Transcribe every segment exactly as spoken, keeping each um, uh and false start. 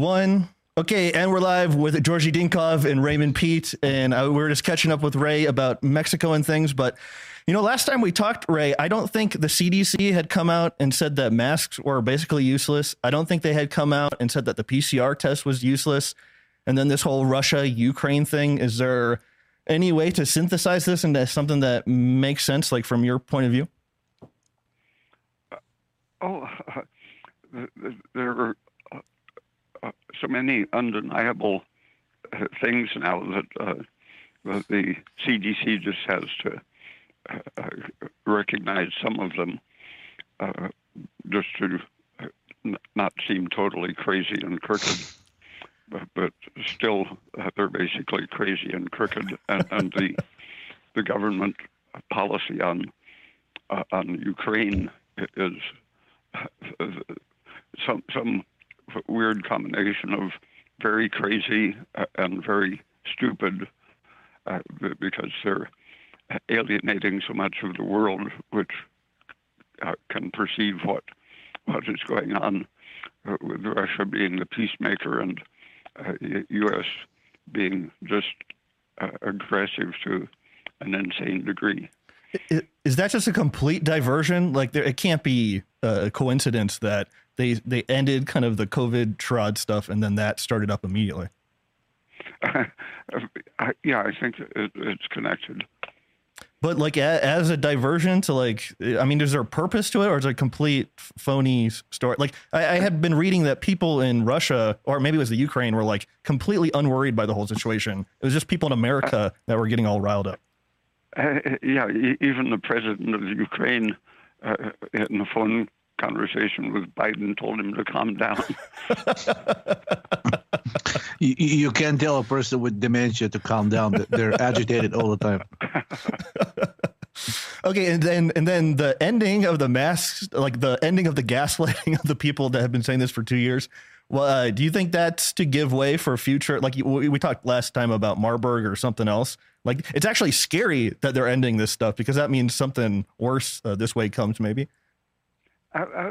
one. Okay, and we're live with Georgi Dinkov and Raymond Pete, and uh, we're just catching up with Ray about Mexico and things. But, you know, last time we talked, Ray, I don't think the C D C had come out and said that masks were basically useless. I don't think they had come out and said that the P C R test was useless. And then this whole Russia-Ukraine thing, is there any way to synthesize this into something that makes sense, like from your point of view? Oh, uh, there are uh, uh, so many undeniable uh, things now that, uh, that the C D C just has to uh, recognize some of them, uh, just to n- not seem totally crazy and crooked. But, but still, uh, they're basically crazy and crooked, and, and the the government policy on uh, on Ukraine is uh, some some weird combination of very crazy and very stupid, uh, because they're alienating so much of the world, which uh, can perceive what what is going on, uh, with Russia being the peacemaker and Uh, U S being just uh, aggressive to an insane degree. Is that just a complete diversion? Like, there, it can't be a coincidence that they they ended kind of the COVID trod stuff and then that started up immediately. Uh, I, yeah, I think it, it's connected. But like a, as a diversion to like, I mean, is there a purpose to it, or is it a complete phony story? Like I, I had been reading that people in Russia, or maybe it was the Ukraine, were like completely unworried by the whole situation. It was just people in America uh, that were getting all riled up. Uh, yeah, even the president of the Ukraine, uh, in a phone conversation with Biden, told him to calm down. you, you can't tell a person with dementia to calm down. They're agitated all the time. Okay, and then and then the ending of the masks, like the ending of the gaslighting of the people that have been saying this for two years. Well, uh, do you think that's to give way for future? Like we, we talked last time about Marburg or something else. Like it's actually scary that they're ending this stuff, because that means something worse uh, this way comes maybe. Uh, uh,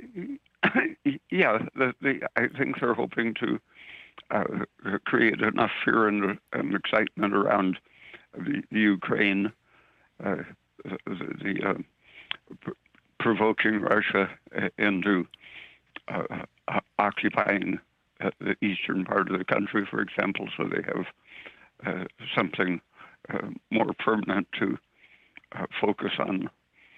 yeah, the, the, I think they're hoping to uh, create enough fear and, and excitement around the, the Ukraine, uh, the, the uh, pr- provoking Russia into uh, uh, occupying uh, the eastern part of the country, for example, so they have uh, something uh, more permanent to uh, focus on.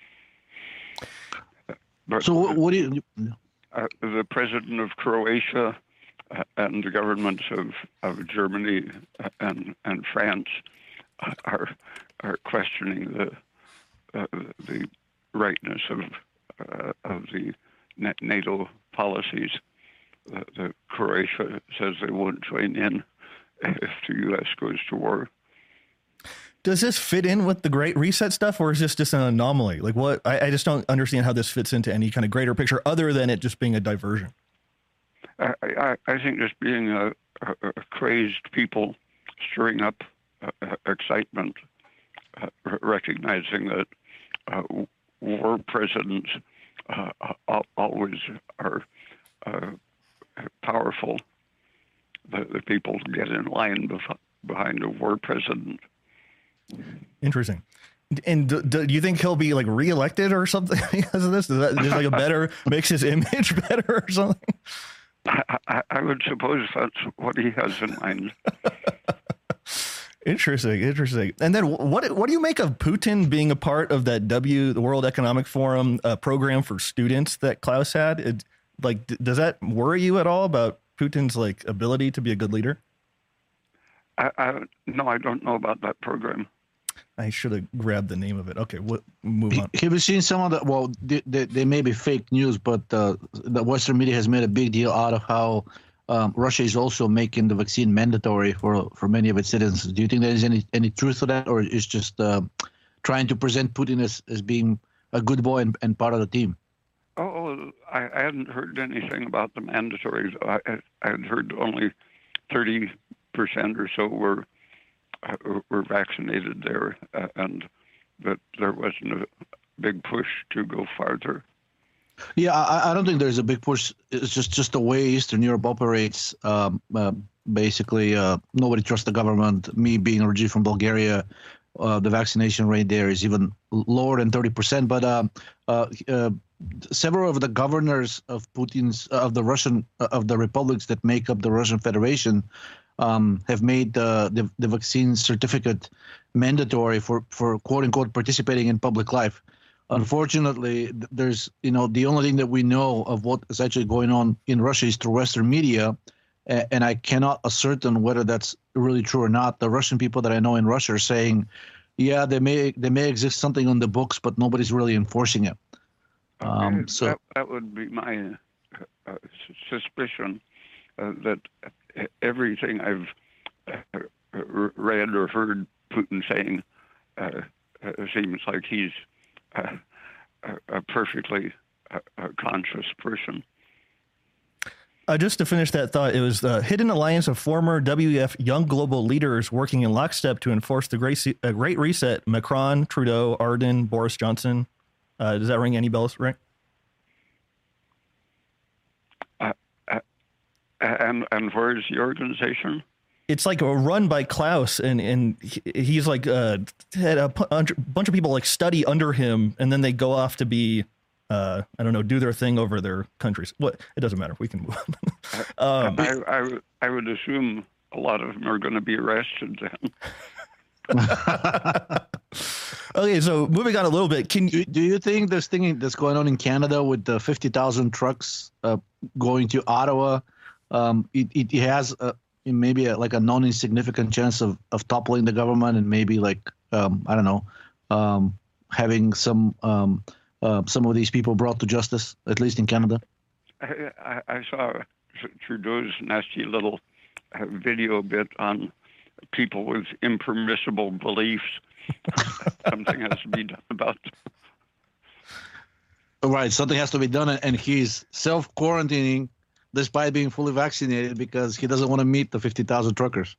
But, so what do you? Uh, the president of Croatia uh, and the governments of, of Germany and and France are are questioning the uh, the rightness of uh, of the NATO policies. Uh, the Croatia says they won't join in if the U S goes to war. Does this fit in with the Great Reset stuff, or is this just an anomaly? Like what? I, I just don't understand how this fits into any kind of greater picture other than it just being a diversion. I, I, I think just being a, a, a crazed people stirring up uh, excitement, uh, recognizing that uh, war presidents uh, always are uh, powerful. The, the people get in line bef- behind a war president. Interesting. And do, do you think he'll be like reelected or something because of this? Does that just like a better makes his image better or something? I, I, I would suppose that's what he has in mind. Interesting, interesting. And then what what do you make of Putin being a part of that W, the World Economic Forum uh, program for students that Klaus had? It, like, d- does that worry you at all about Putin's like ability to be a good leader? I, I no, I don't know about that program. I should have grabbed the name of it. Okay, what move on. Have you seen some of the, well, they, they, they may be fake news, but uh, the Western media has made a big deal out of how um, Russia is also making the vaccine mandatory for, for many of its citizens. Do you think there is any, any truth to that, or is just uh, trying to present Putin as, as being a good boy and, and part of the team? Oh, I, I hadn't heard anything about the mandatory. I, I had heard only thirty percent or so were uh, were vaccinated there, uh, and that there wasn't a big push to go farther. Yeah, I, I don't think there's a big push. It's just just the way Eastern Europe operates. Um, uh, basically, uh, nobody trusts the government. Me being originally from Bulgaria, uh, the vaccination rate there is even lower than thirty percent. But uh, uh, uh, several of the governors of Putin's of the Russian of the republics that make up the Russian Federation um, have made uh, the the vaccine certificate mandatory for for quote unquote participating in public life. Unfortunately, there's, you know, the only thing that we know of what is actually going on in Russia is through Western media, and I cannot ascertain whether that's really true or not. The Russian people that I know in Russia are saying, yeah, there may there may exist something on the books, but nobody's really enforcing it. Um, so that, that would be my uh, suspicion uh, that everything I've uh, read or heard Putin saying uh, uh, seems like he's Uh, a, a perfectly uh, a conscious person. Uh, just to finish that thought, it was the hidden alliance of former W E F young global leaders working in lockstep to enforce the Great, uh, great Reset. Macron, Trudeau, Arden, Boris Johnson. Uh, does that ring any bells, Rick? Uh, uh, and and where is the organization? It's like a run by Klaus, and and he, he's like uh, had a p- bunch of people like study under him, and then they go off to be, uh, I don't know, do their thing over their countries. What it doesn't matter. We can move on. um, I, I I would assume a lot of them are going to be arrested then. Okay, so moving on a little bit, can do, do you think this thing that's going on in Canada with the fifty thousand trucks uh, going to Ottawa, um, it, it has a maybe a, like a non-insignificant chance of, of toppling the government and maybe like um, I don't know, um, having some um, uh, some of these people brought to justice, at least in Canada? I, I, I saw Trudeau's nasty little uh, video bit on people with impermissible beliefs. Something has to be done about them. Right, something has to be done, and he's self-quarantining despite being fully vaccinated because he doesn't want to meet the fifty thousand truckers.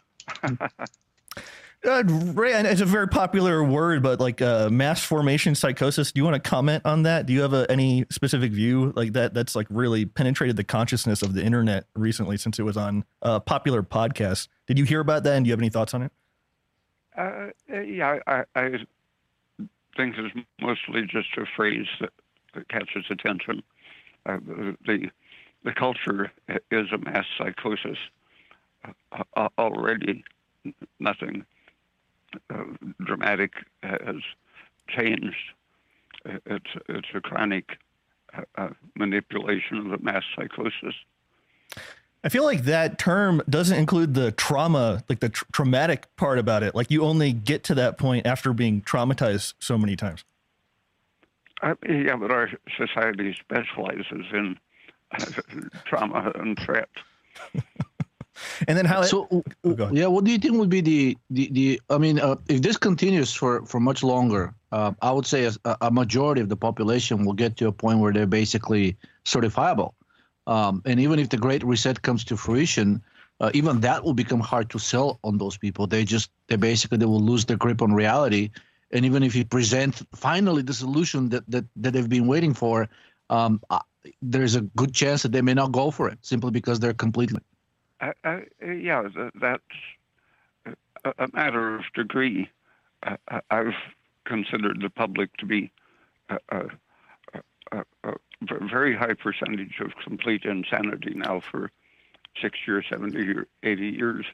uh, Ray, it's a very popular word, but like uh, mass formation psychosis. Do you want to comment on that? Do you have a, any specific view like that? That's like really penetrated the consciousness of the internet recently since it was on a popular podcast. Did you hear about that? And do you have any thoughts on it? Uh, yeah, I, I think it's mostly just a phrase that, that catches attention. Uh, the, the The culture is a mass psychosis uh, already. Nothing uh, dramatic has changed. It's it's a chronic uh, uh, manipulation of the mass psychosis. I feel like that term doesn't include the trauma, like the tr- traumatic part about it. Like you only get to that point after being traumatized so many times. Uh, yeah, but our society specializes in trauma and threat. And then how? It, so, oh, yeah, what do you think would be the the, the I mean, uh, if this continues for for much longer, uh, I would say a, a majority of the population will get to a point where they're basically certifiable. Um, and even if the Great Reset comes to fruition, uh, even that will become hard to sell on those people. They just they basically they will lose their grip on reality. And even if you present finally the solution that that, that they've been waiting for, um, there's a good chance that they may not go for it simply because they're completely. Uh, uh, yeah, that's a, a matter of degree. Uh, I've considered the public to be a, a, a, a very high percentage of complete insanity now for sixty or seventy or eighty years.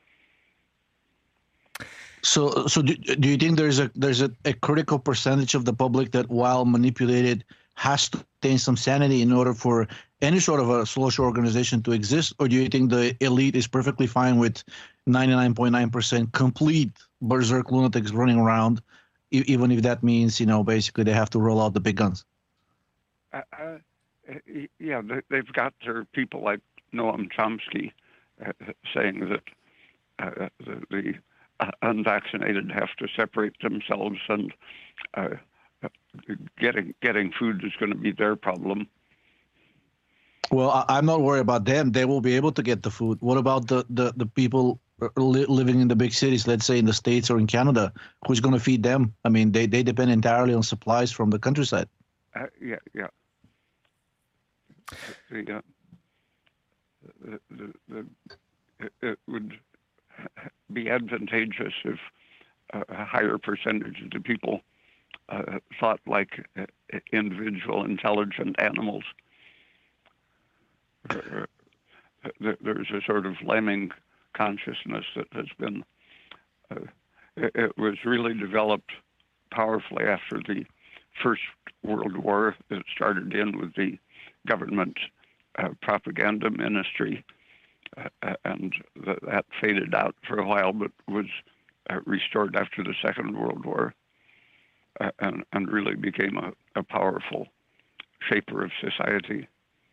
So, so do, do you think there's a there's a, a critical percentage of the public that, while manipulated, has to attain some sanity in order for any sort of a social organization to exist? Or do you think the elite is perfectly fine with ninety-nine point nine percent complete berserk lunatics running around, e- even if that means, you know, basically they have to roll out the big guns? Uh, uh, yeah, they've got their people like Noam Chomsky uh, saying that uh, the, the uh, unvaccinated have to separate themselves, and uh, getting getting food is going to be their problem. Well, I, I'm not worried about them. They will be able to get the food. What about the, the, the people li- living in the big cities, let's say in the States or in Canada? Who's going to feed them? I mean, they, they depend entirely on supplies from the countryside. Uh, yeah, yeah. The, uh, the, the, the, it would be advantageous if a higher percentage of the people uh, thought like uh, individual intelligent animals. Uh, there's a sort of lemming consciousness that has been, uh, it, it was really developed powerfully after the First World War. It started in with the government uh, propaganda ministry, uh, and th- that faded out for a while, but was uh, restored after the Second World War, uh, and, and really became a, a powerful shaper of society.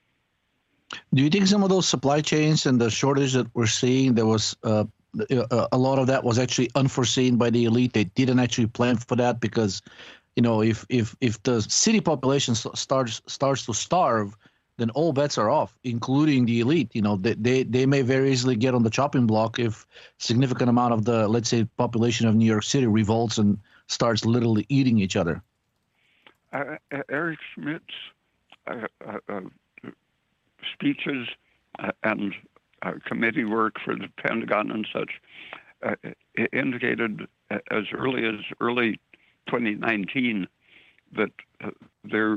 Do you think some of those supply chains and the shortage that we're seeing, there was uh, a lot of that was actually unforeseen by the elite? They didn't actually plan for that because, you know, if if if the city population starts starts to starve, then all bets are off, including the elite. You know, they, they, they may very easily get on the chopping block if significant amount of the, let's say, population of New York City revolts and starts literally eating each other. Uh, Eric Schmidt's uh, uh, uh, speeches uh, and uh, committee work for the Pentagon and such uh, indicated as early as early twenty nineteen that uh, their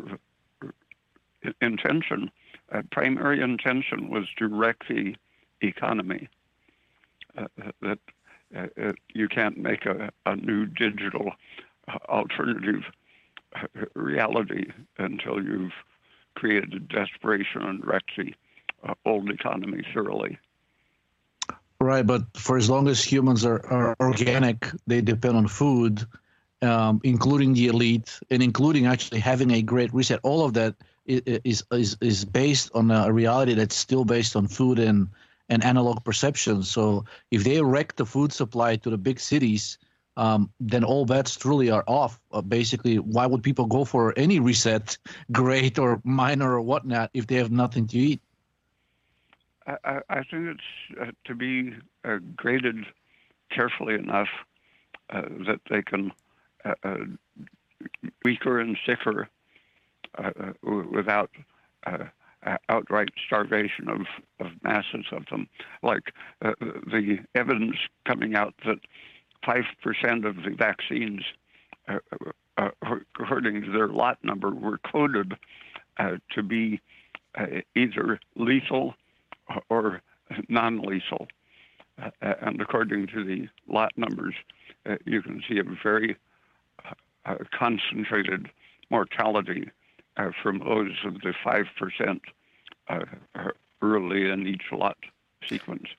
intention, uh, primary intention, was to wreck the economy. Uh, that uh, uh, you can't make a, a new digital uh, alternative uh, reality until you've created desperation and wrecked the uh, old economy thoroughly. Right, but for as long as humans are, are organic, they depend on food, um, including the elite, and including actually having a great reset. All of that is is is based on a reality that's still based on food and, and analog perception. So if they wreck the food supply to the big cities, um, then all bets truly are off. Uh, basically, why would people go for any reset, great or minor or whatnot, if they have nothing to eat? I, I think it's uh, to be uh, graded carefully enough uh, that they can uh, uh, weaker and sicker uh, without uh, outright starvation of, of masses of them. Like uh, the evidence coming out that five percent of the vaccines, uh, uh, according to their lot number, were coded uh, to be uh, either lethal or non-lethal. Uh, and according to the lot numbers, uh, you can see a very uh, concentrated mortality uh, from those of the five percent uh, early in each lot sequence.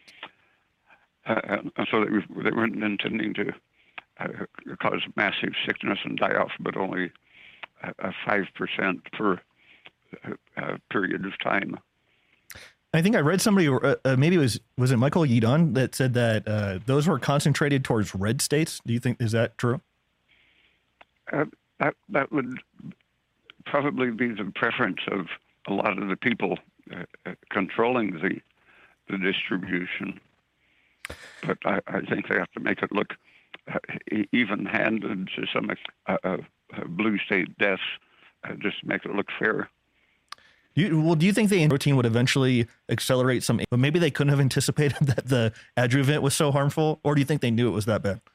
Uh, and so they, they weren't intending to uh, cause massive sickness and die off, but only a five percent per uh, period of time. I think I read somebody, uh, maybe it was, was it Michael Yeadon that said that uh, those were concentrated towards red states. Do you think, is that true? Uh, that, that would probably be the preference of a lot of the people uh, controlling the, the distribution. But I, I think they have to make it look uh, even-handed to some uh, uh, blue state deaths, uh, just to make it look fair. Do you, well, do you think the protein would eventually accelerate some, but maybe they couldn't have anticipated that the adjuvant was so harmful, or do you think they knew it was that bad?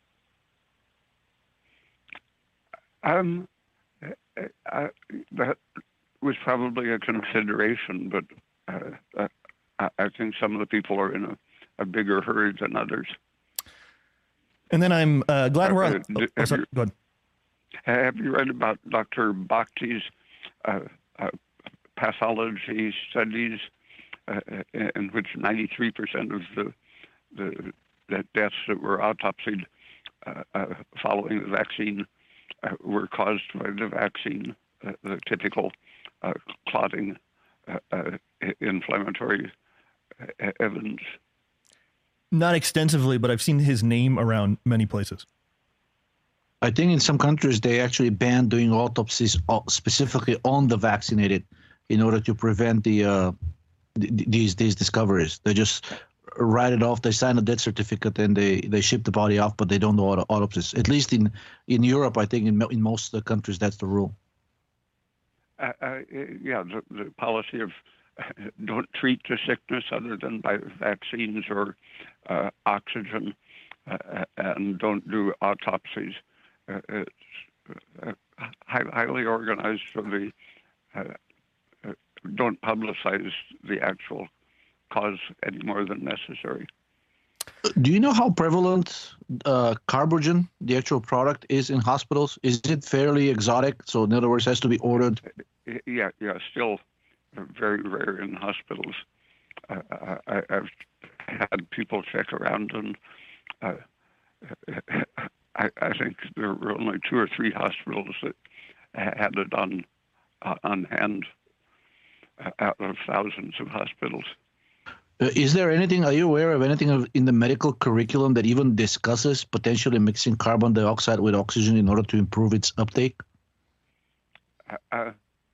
Um, I, that was probably a consideration, but uh, I, I think some of the people are in a, a bigger hurry than others. And then I'm uh, glad uh, we're on. Uh, oh, sorry, you, go ahead. Have you read about Doctor Bhakti's uh, uh, pathology studies, uh, in which ninety-three percent of the, the the deaths that were autopsied uh, uh, following the vaccine uh, were caused by the vaccine, uh, the typical uh, clotting, uh, uh, inflammatory uh, evidence? Not extensively, but I've seen his name around many places. I think in some countries they actually banned doing autopsies specifically on the vaccinated, in order to prevent the uh, th- these these discoveries. They just write it off. They sign a death certificate and they, they ship the body off, but they don't do auto- autopsies. At least in, in Europe, I think in in most of the countries that's the rule. uh, uh, yeah, the, the policy of don't treat the sickness other than by vaccines or uh, oxygen, uh, and don't do autopsies. Uh, it's uh, highly organized, so they uh, uh, don't publicize the actual cause any more than necessary. Do you know how prevalent uh, carbogen, the actual product, is in hospitals? Is it fairly exotic? So, in other words, it has to be ordered? Yeah, yeah, still very rare in hospitals. Uh, I, I've had people check around, and uh, I, I think there were only two or three hospitals that had it on uh, on hand uh, out of thousands of hospitals. Uh, is there anything, are you aware of anything of, in the medical curriculum that even discusses potentially mixing carbon dioxide with oxygen in order to improve its uptake? Uh, uh,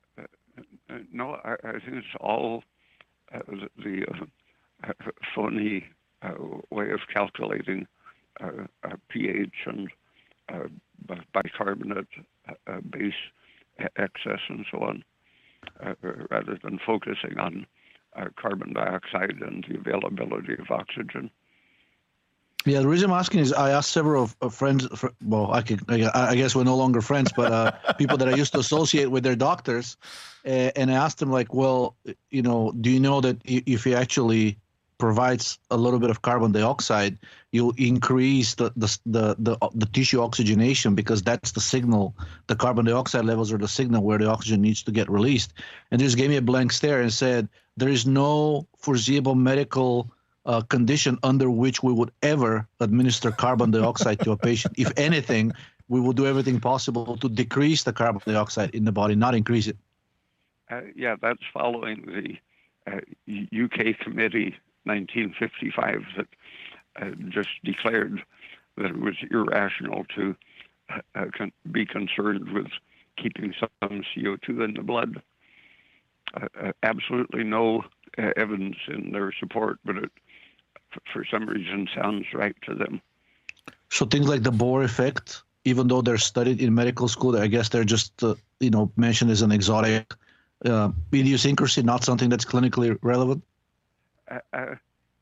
no, I, I think it's all uh, the, the uh, phony uh, way of calculating uh, uh, pH and uh, bicarbonate uh, base excess and so on, uh, rather than focusing on Uh, carbon dioxide and the availability of oxygen. Yeah, the reason I'm asking is I asked several of, of friends. Well, I could, I guess we're no longer friends, but uh, people that I used to associate with their doctors, uh, and I asked them like, well, you know, do you know that if he actually provides a little bit of carbon dioxide, you'll increase the the the the, the tissue oxygenation, because that's the signal. The carbon dioxide levels are the signal where the oxygen needs to get released. And they just gave me a blank stare and said, there is no foreseeable medical uh, condition under which we would ever administer carbon dioxide to a patient. If anything, we will do everything possible to decrease the carbon dioxide in the body, not increase it. Uh, yeah, that's following the uh, U K committee nineteen fifty-five that uh, just declared that it was irrational to uh, con- be concerned with keeping some C O two in the blood. Uh, uh, absolutely no uh, evidence in their support, but it, f- for some reason, sounds right to them. So things like the Bohr effect, even though they're studied in medical school, I guess they're just, uh, you know, mentioned as an exotic uh, idiosyncrasy, not something that's clinically relevant? Uh, uh,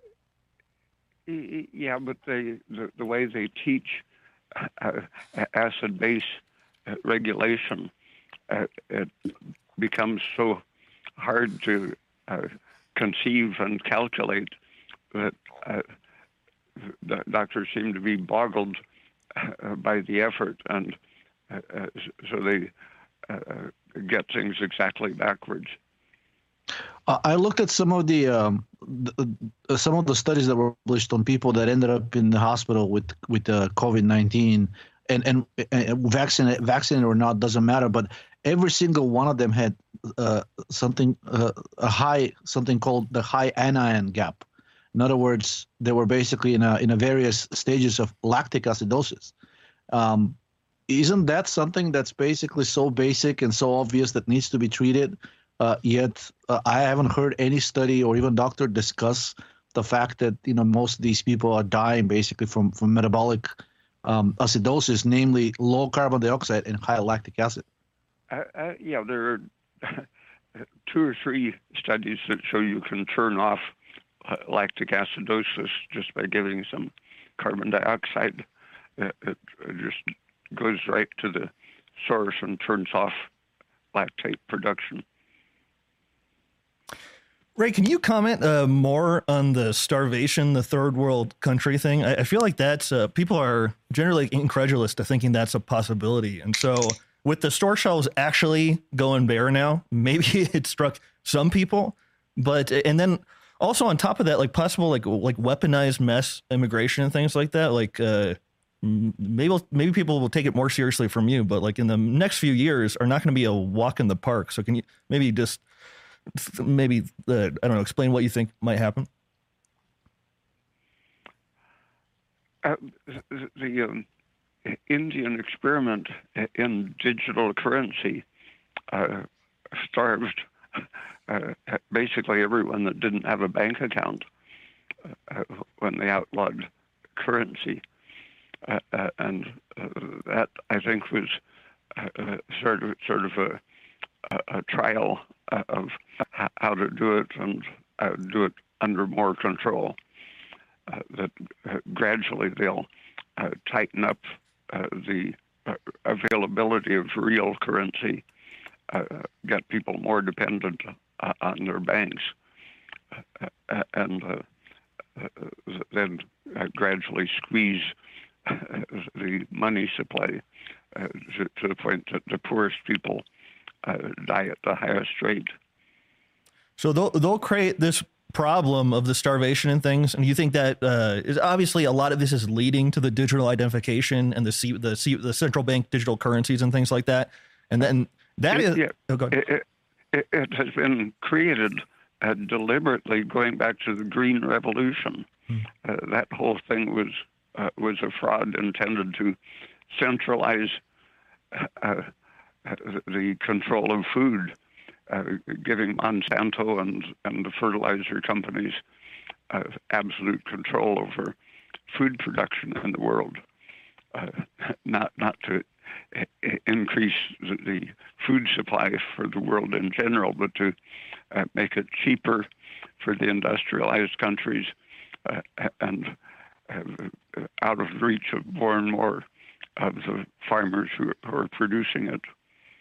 yeah, but they, the, the way they teach uh, acid-base uh, regulation, uh, it becomes so hard to uh, conceive and calculate that uh, the doctors seem to be boggled uh, by the effort, and uh, uh, so they uh, get things exactly backwards. Uh, I looked at some of the, um, the uh, some of the studies that were published on people that ended up in the hospital with with uh, COVID nineteen, and and, and vaccinated, vaccinated or not doesn't matter, but every single one of them had uh, something uh, a high something called the high anion gap. In other words, they were basically in a in a various stages of lactic acidosis. Um, isn't that something that's basically so basic and so obvious that needs to be treated? Uh, yet uh, I haven't heard any study or even doctor discuss the fact that, you know, most of these people are dying basically from, from metabolic um, acidosis, namely low carbon dioxide and high lactic acid. Uh, uh, yeah, there are two or three studies that show you can turn off uh, lactic acidosis just by giving some carbon dioxide. It, it just goes right to the source and turns off lactate production. Ray, can you comment uh, more on the starvation, the third world country thing? I, I feel like that's uh, people are generally incredulous to thinking that's a possibility. And so with the store shelves actually going bare now, maybe it struck some people. But and then also on top of that, like possible like like weaponized mass immigration and things like that. Like uh, maybe maybe people will take it more seriously from you. But like in the next few years are not going to be a walk in the park. So can you maybe just maybe, uh, I don't know, explain what you think might happen? Uh, the the um, Indian experiment in digital currency uh, starved uh, basically everyone that didn't have a bank account uh, when they outlawed currency. Uh, uh, and uh, that, I think, was uh, sort of sort of a a, a trial uh, of how to do it and uh, do it under more control. Uh, that uh, gradually they'll uh, tighten up uh, the uh, availability of real currency, uh, get people more dependent uh, on their banks, uh, and uh, uh, then uh, gradually squeeze uh, the money supply uh, to, to the point that the poorest people uh, die at the highest rate. So they'll they'll create this problem of the starvation and things, and you think that uh, is obviously a lot of this is leading to the digital identification and the C, the C, the central bank digital currencies and things like that, and then that it, is yeah, oh, go ahead. It, it, it has been created uh, deliberately going back to the Green Revolution. Hmm. Uh, that whole thing was uh, was a fraud intended to centralize uh, uh, the control of food. Uh, giving Monsanto and, and the fertilizer companies uh, absolute control over food production in the world, uh, not not to increase the, the food supply for the world in general, but to uh, make it cheaper for the industrialized countries uh, and uh, out of reach of more and more of the farmers who, who are producing it.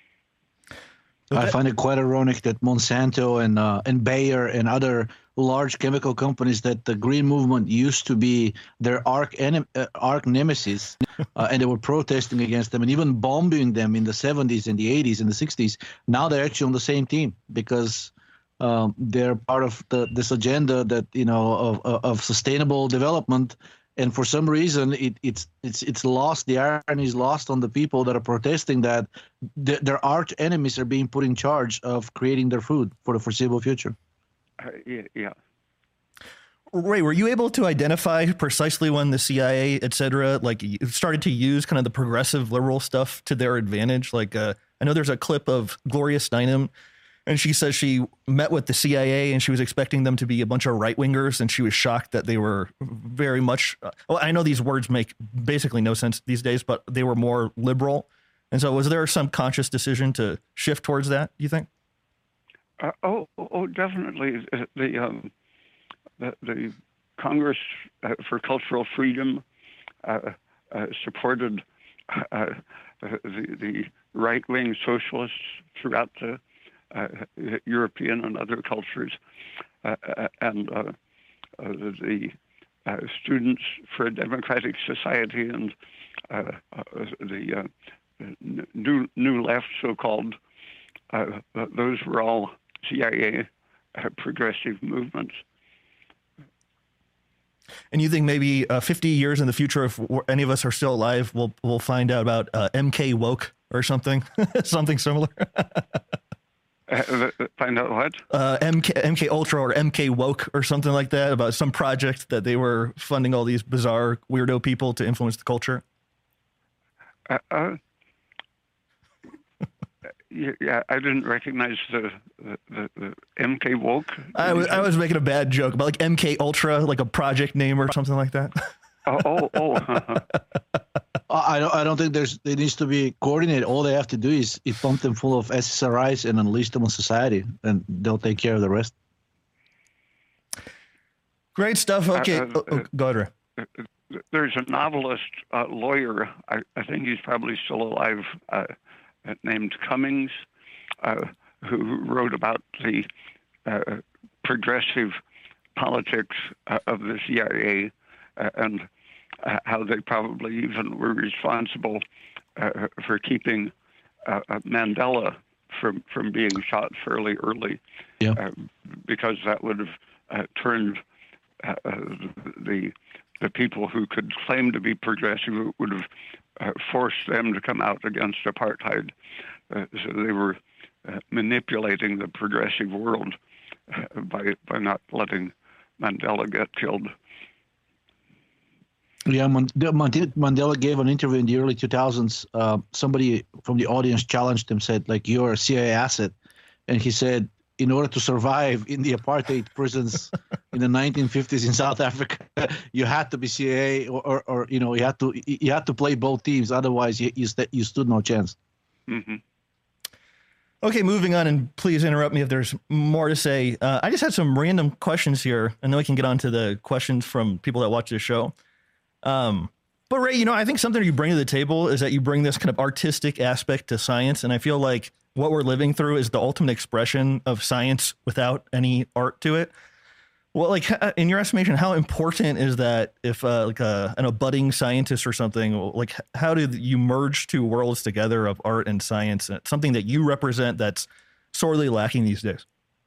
I find it quite ironic that Monsanto and uh, and Bayer and other large chemical companies that the green movement used to be their arch, enem- uh, arch nemesis, uh, and they were protesting against them and even bombing them in the seventies and the eighties and the sixties. Now they're actually on the same team because um, they're part of the, this agenda that, you know, of, of sustainable development. And for some reason, it, it's it's it's lost. The irony is lost on the people that are protesting that th- their arch enemies are being put in charge of creating their food for the foreseeable future. Uh, yeah, yeah. Ray, were you able to identify precisely when the C I A, et cetera, like started to use kind of the progressive liberal stuff to their advantage? Like, uh, I know there's a clip of Gloria Steinem, and she says she met with the C I A and she was expecting them to be a bunch of right wingers, and she was shocked that they were very much. Uh, well, I know these words make basically no sense these days, but they were more liberal. And so, was there some conscious decision to shift towards that, you think? Uh, oh, oh, definitely. The um, the, the Congress uh, for Cultural Freedom uh, uh, supported uh, the, the right wing socialists throughout the Uh, European and other cultures, uh, and uh, uh, the uh, Students for a Democratic Society and uh, uh, the uh, new new left, so-called. Uh, those were all C I A uh, progressive movements. And you think maybe uh, fifty years in the future, if any of us are still alive, we'll we'll find out about uh, M K woke or something, something similar. Uh, find out what? Uh, M K, M K Ultra or M K Woke or something like that, about some project that they were funding all these bizarre weirdo people to influence the culture. Uh, uh, yeah, I didn't recognize the the, the, the M K Woke. I was I was making a bad joke about like M K Ultra, like a project name or something like that. oh, oh, oh. I don't. I don't think there's. It needs to be coordinated. All they have to do is, is pump them full of S S R Is and unleash them on society, and they'll take care of the rest. Great stuff. Okay, uh, uh, oh, go ahead, Ray. There's a novelist, uh, lawyer. I, I think he's probably still alive, uh, named Cummings, uh, who wrote about the uh, progressive politics uh, of the C I A uh, and. Uh, how they probably even were responsible uh, for keeping uh, Mandela from, from being shot fairly early, yeah. uh, because that would have uh, turned uh, the the people who could claim to be progressive, would have uh, forced them to come out against apartheid. Uh, so they were uh, manipulating the progressive world uh, by by not letting Mandela get killed. Yeah, Mandela gave an interview in the early two thousands. Uh, somebody from the audience challenged him, said, like, you're a C I A asset. And he said, in order to survive in the apartheid prisons in the nineteen fifties in South Africa, you had to be C I A or, or, or you know, you had to you had to play both teams. Otherwise, you you, st- you stood no chance. Mm-hmm. Okay, moving on, and please interrupt me if there's more to say. Uh, I just had some random questions here, and then we can get on to the questions from people that watch this show. Um, but Ray, you know, I think something you bring to the table is that you bring this kind of artistic aspect to science, and I feel like what we're living through is the ultimate expression of science without any art to it. Well, like in your estimation, how important is that if uh, like a, an, a budding scientist or something, like how do you merge two worlds together of art and science? It's something that you represent that's sorely lacking these days.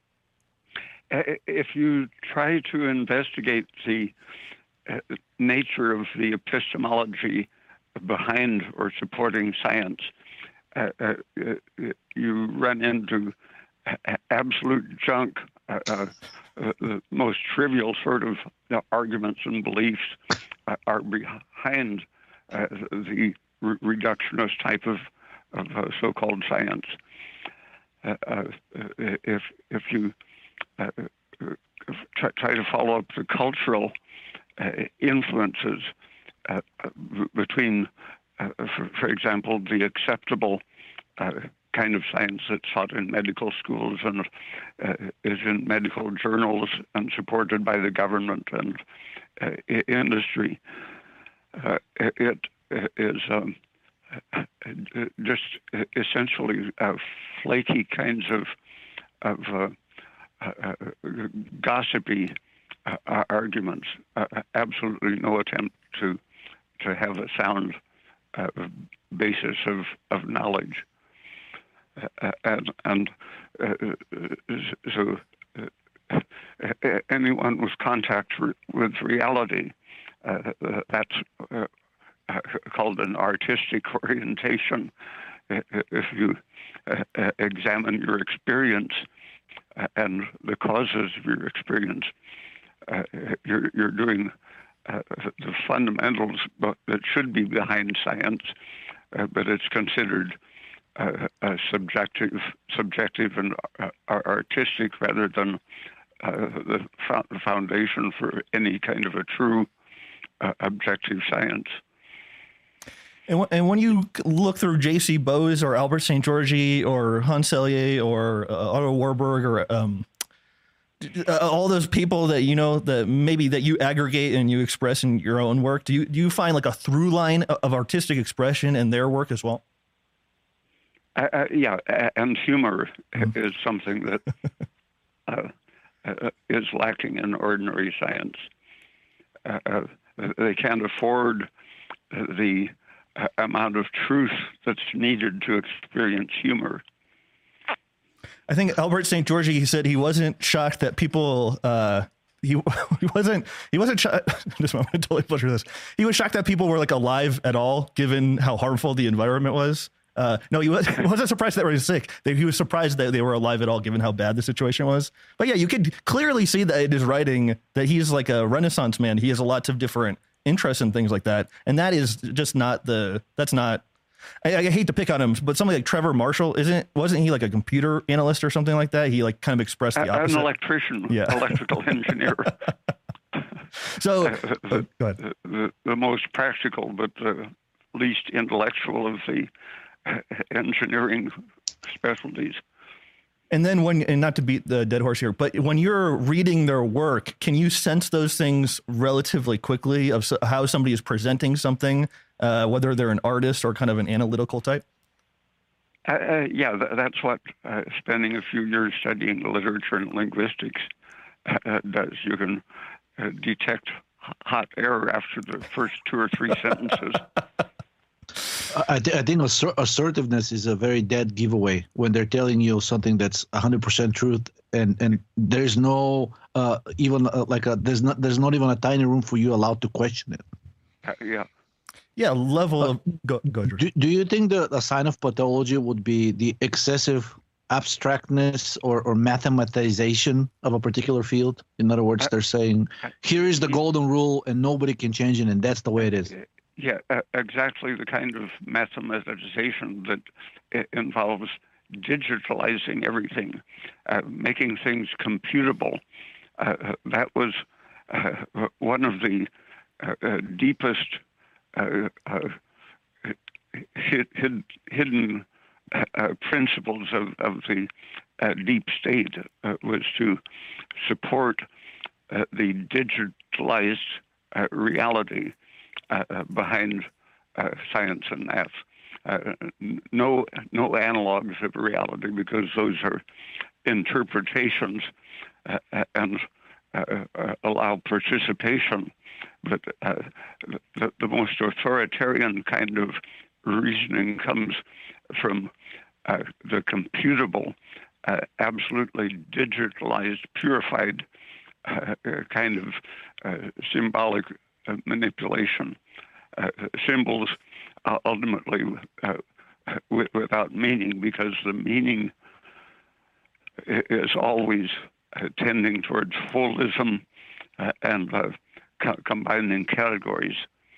If you try to investigate the uh, nature of the epistemology behind or supporting science, uh, uh, you run into absolute junk. Uh, uh, Uh, the most trivial sort of uh, arguments and beliefs uh, are behind uh, the re- reductionist type of, of uh, so-called science. Uh, uh, if if you uh, try, try to follow up the cultural uh, influences uh, between, uh, for, for example, the acceptable uh, kind of science that's taught in medical schools and uh, is in medical journals and supported by the government and uh, industry. Uh, it, it is um, just essentially uh, flaky kinds of of uh, uh, gossipy uh, arguments. Uh, absolutely no attempt to to have a sound uh, basis of, of knowledge. Uh, and and uh, so uh, anyone with contact re- with reality, uh, that's uh, called an artistic orientation. If you uh, examine your experience and the causes of your experience, uh, you're, you're doing uh, the fundamentals that should be behind science, uh, but it's considered Uh, uh, subjective, subjective and uh, artistic rather than uh, the fo- foundation for any kind of a true uh, objective science. And, w- and when you look through J C Bose or Albert Saint Georgi or Hans Selye or uh, Otto Warburg or um, uh, all those people that you know that maybe that you aggregate and you express in your own work, do you do you find like a through line of artistic expression in their work as well? Uh, uh, yeah, and humor mm. is something that uh, uh, is lacking in ordinary science. Uh, uh, they can't afford the uh, amount of truth that's needed to experience humor. I think Albert Saint Georgi, he said he wasn't shocked that people. Uh, he he wasn't he wasn't shocked. This I'm going to totally butcher this. He was shocked that people were like alive at all, given how harmful the environment was. Uh, no, he, was, he wasn't surprised that they were sick. They, he was surprised that they were alive at all, given how bad the situation was. But yeah, you could clearly see that in his writing that he's like a Renaissance man. He has lots of different interests and things like that. And that is just not the, that's not, I, I hate to pick on him, but somebody like Trevor Marshall, isn't, wasn't he like a computer analyst or something like that? He like kind of expressed the opposite. An electrician, yeah. Electrical engineer. So, uh, the, uh, go ahead. The, the most practical, but uh, least intellectual of the engineering specialties. And then when, and not to beat the dead horse here, but when you're reading their work, can you sense those things relatively quickly of how somebody is presenting something, uh, whether they're an artist or kind of an analytical type? Uh, uh, yeah, th- that's what uh, spending a few years studying literature and linguistics uh, does. You can uh, detect hot air after the first two or three sentences. I, th- I think assert- assertiveness is a very dead giveaway when they're telling you something that's one hundred percent truth, and, and there's no uh, even uh, like a there's not there's not even a tiny room for you allowed to question it. Uh, yeah, yeah. Level uh, of go. go do, do you think the a sign of pathology would be the excessive abstractness or, or mathematization of a particular field? In other words, they're saying here is the golden rule and nobody can change it, and that's the way it is. Yeah, uh, exactly the kind of mathematization that uh, involves digitalizing everything, uh, making things computable. Uh, that was uh, one of the uh, uh, deepest uh, uh, hid, hid, hidden uh, principles of, of the uh, deep state uh, was to support uh, the digitalized uh, reality uh, behind uh, science and math. Uh, no, no analogs of reality, because those are interpretations uh, and uh, uh, allow participation. But uh, the, the most authoritarian kind of reasoning comes from uh, the computable, uh, absolutely digitalized, purified uh, kind of uh, symbolic uh, manipulation. Uh, symbols uh, ultimately uh, w- without meaning, because the meaning is always uh, tending towards holism uh, and uh, co- combining categories.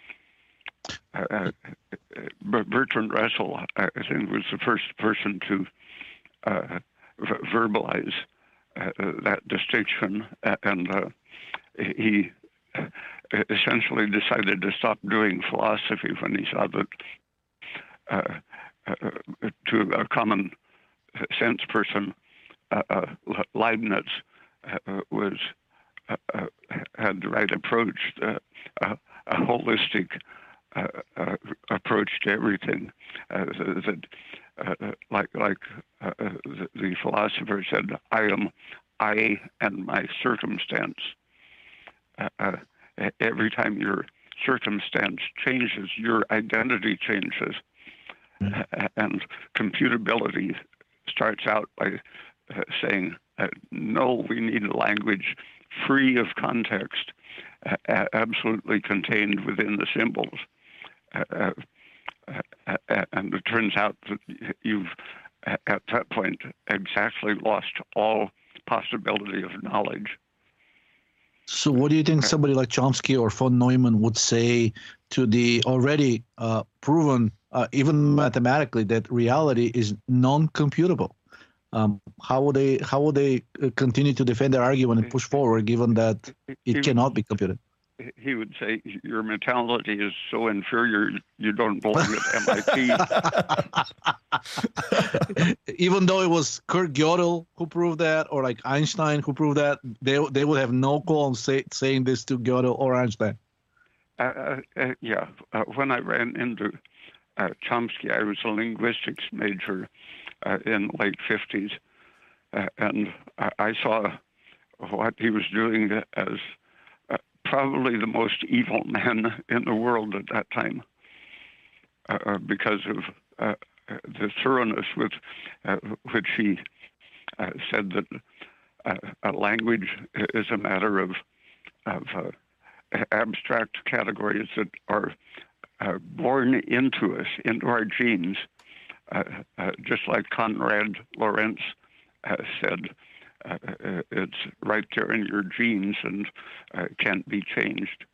Uh, uh, Bertrand Russell, I think, was the first person to uh, v- verbalize uh, that distinction, and uh, he essentially decided to stop doing philosophy when he saw that uh, uh, to a common sense person, uh, uh, Leibniz uh, was uh, uh, had the right approach, uh, uh, a holistic uh, uh, approach to everything. Uh, that, uh, like like uh, the, the philosopher said, I am I and my circumstance. Uh, uh, every time your circumstance changes, your identity changes. Mm-hmm. Uh, and computability starts out by uh, saying, uh, no, we need a language free of context, uh, absolutely contained within the symbols. Uh, uh, uh, and it turns out that you've, at that point, exactly lost all possibility of knowledge. So what do you think somebody like Chomsky or von Neumann would say to the already uh, proven, uh, even mathematically, that reality is non-computable? Um, how would they how would they continue to defend their argument and push forward, given that it cannot be computed? He would say, your mentality is so inferior, you don't belong at M I T. Even though it was Kurt Gödel who proved that, or like Einstein who proved that, they they would have no qualm say, saying this to Gödel or Einstein. Uh, uh, yeah. Uh, when I ran into uh, Chomsky, I was a linguistics major uh, in the late fifties, uh, and I, I saw what he was doing as probably the most evil man in the world at that time, uh, because of uh, the thoroughness with uh, which he uh, said that uh, a language is a matter of, of uh, abstract categories that are uh, born into us, into our genes, uh, uh, just like Konrad Lorenz uh, said. Uh, it's right there in your genes and uh, can't be changed.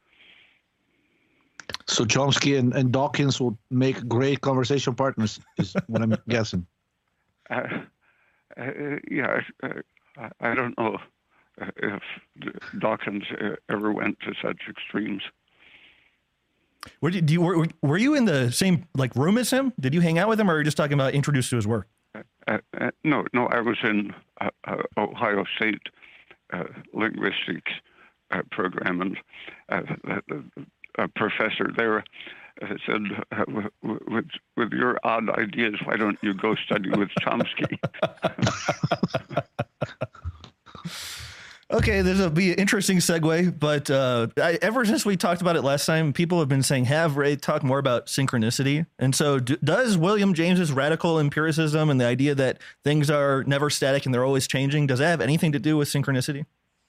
So Chomsky and, and Dawkins will make great conversation partners, is what I'm guessing. Uh, uh, yeah, uh, I don't know if Dawkins ever went to such extremes. Were you, do you, were, were you in the same like room as him? Did you hang out with him, or are you just talking about introduced to his work? Uh, uh, no, no, I was in uh, uh, Ohio State uh, linguistics uh, program, and uh, a professor there uh, said, uh, with, with your odd ideas, why don't you go study with Chomsky? Okay, this will be an interesting segue, but uh, I, ever since we talked about it last time, people have been saying, have Ray talk more about synchronicity. And so do, does William James's radical empiricism and the idea that things are never static and they're always changing, does that have anything to do with synchronicity?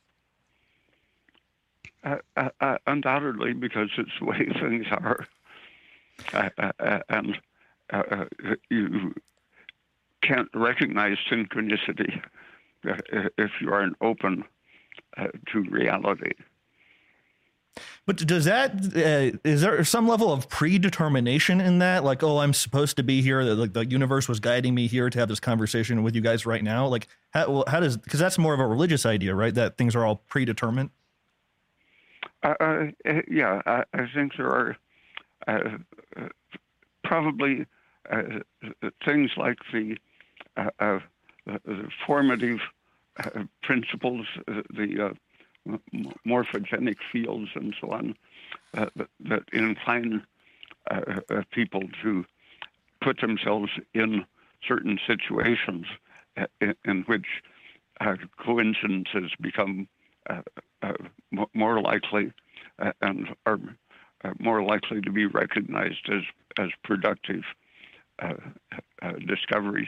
Uh, uh, uh, undoubtedly, because it's the way things are. Uh, uh, and uh, uh, you can't recognize synchronicity uh, if you aren't open Uh, to reality. But does that, uh, is there some level of predetermination in that? Like, oh, I'm supposed to be here. Like the universe was guiding me here to have this conversation with you guys right now. Like how, how does, because that's more of a religious idea, right? That things are all predetermined. Uh, uh, yeah, I, I think there are uh, uh, probably uh, things like the, uh, uh, the formative uh, principles, uh, the uh, morphogenic fields, and so on, uh, that, that incline uh, uh, people to put themselves in certain situations uh, in, in which uh, coincidences become uh, uh, more likely uh, and are uh, more likely to be recognized as, as productive uh, uh, discoveries.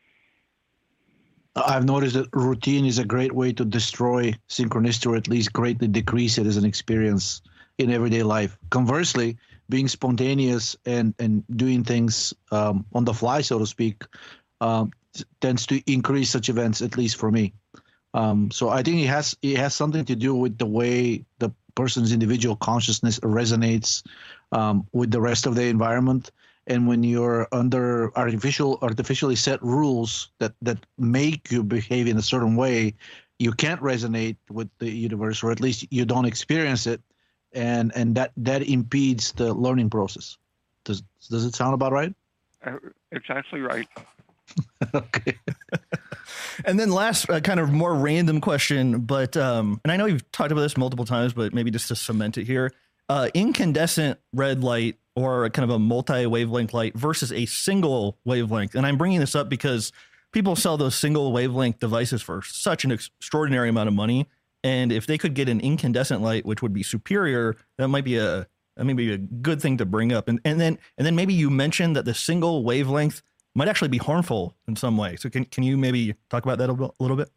I've noticed that routine is a great way to destroy synchronicity, or at least greatly decrease it as an experience in everyday life. Conversely, being spontaneous and, and doing things um, on the fly, so to speak, um, tends to increase such events, at least for me. Um, so I think it has it has something to do with the way the person's individual consciousness resonates um, with the rest of the environment. And when you're under artificial, artificially set rules that, that make you behave in a certain way, you can't resonate with the universe, or at least you don't experience it, and and that, that impedes the learning process. Does does it sound about right? Uh, exactly right. Okay. And then last, uh, kind of more random question, but um, and I know you've talked about this multiple times, but maybe just to cement it here, uh, incandescent red light, or kind of a multi-wavelength light versus a single wavelength. And I'm bringing this up because people sell those single wavelength devices for such an extraordinary amount of money. And if they could get an incandescent light, which would be superior, that might be a that may be a good thing to bring up. And and then and then maybe you mentioned that the single wavelength might actually be harmful in some way. So can can you maybe talk about that a little bit?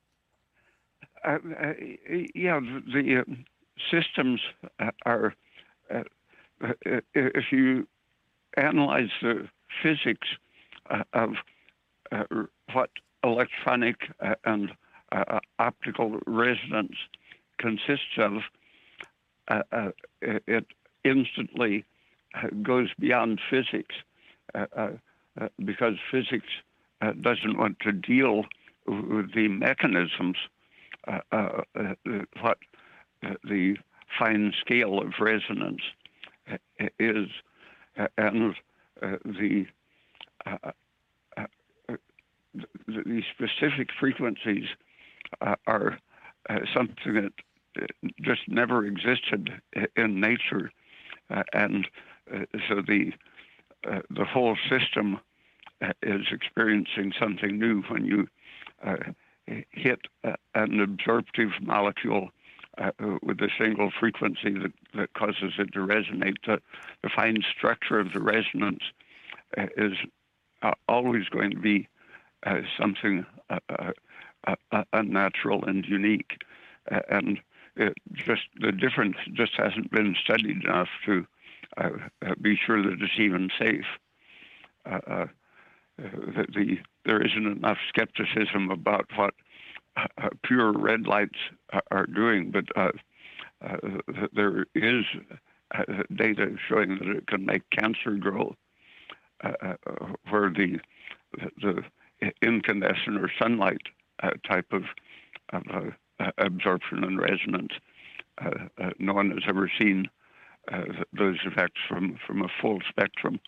Uh, uh, yeah, the, the uh, systems are. Uh, Uh, if you analyze the physics uh, of uh, what electronic uh, and uh, optical resonance consists of, uh, uh, it instantly uh, goes beyond physics uh, uh, uh, because physics uh, doesn't want to deal with the mechanisms, uh, uh, uh, what uh, the fine scale of resonance is, uh, and uh, the, uh, uh, the the specific frequencies uh, are uh, something that just never existed in nature, uh, and uh, so the uh, the whole system uh, is experiencing something new when you uh, hit uh, an absorptive molecule Uh, with a single frequency that, that causes it to resonate. The, the fine structure of the resonance uh, is uh, always going to be uh, something uh, uh, uh, unnatural and unique. Uh, and it just the difference just hasn't been studied enough to uh, uh, be sure that it's even safe. Uh, uh, the, the, there isn't enough skepticism about what Uh, pure red lights are doing, but uh, uh, there is uh, data showing that it can make cancer grow, uh, uh, where the the incandescent or sunlight uh, type of, of uh, absorption and resonance, uh, uh, no one has ever seen uh, those effects from, from a full spectrum.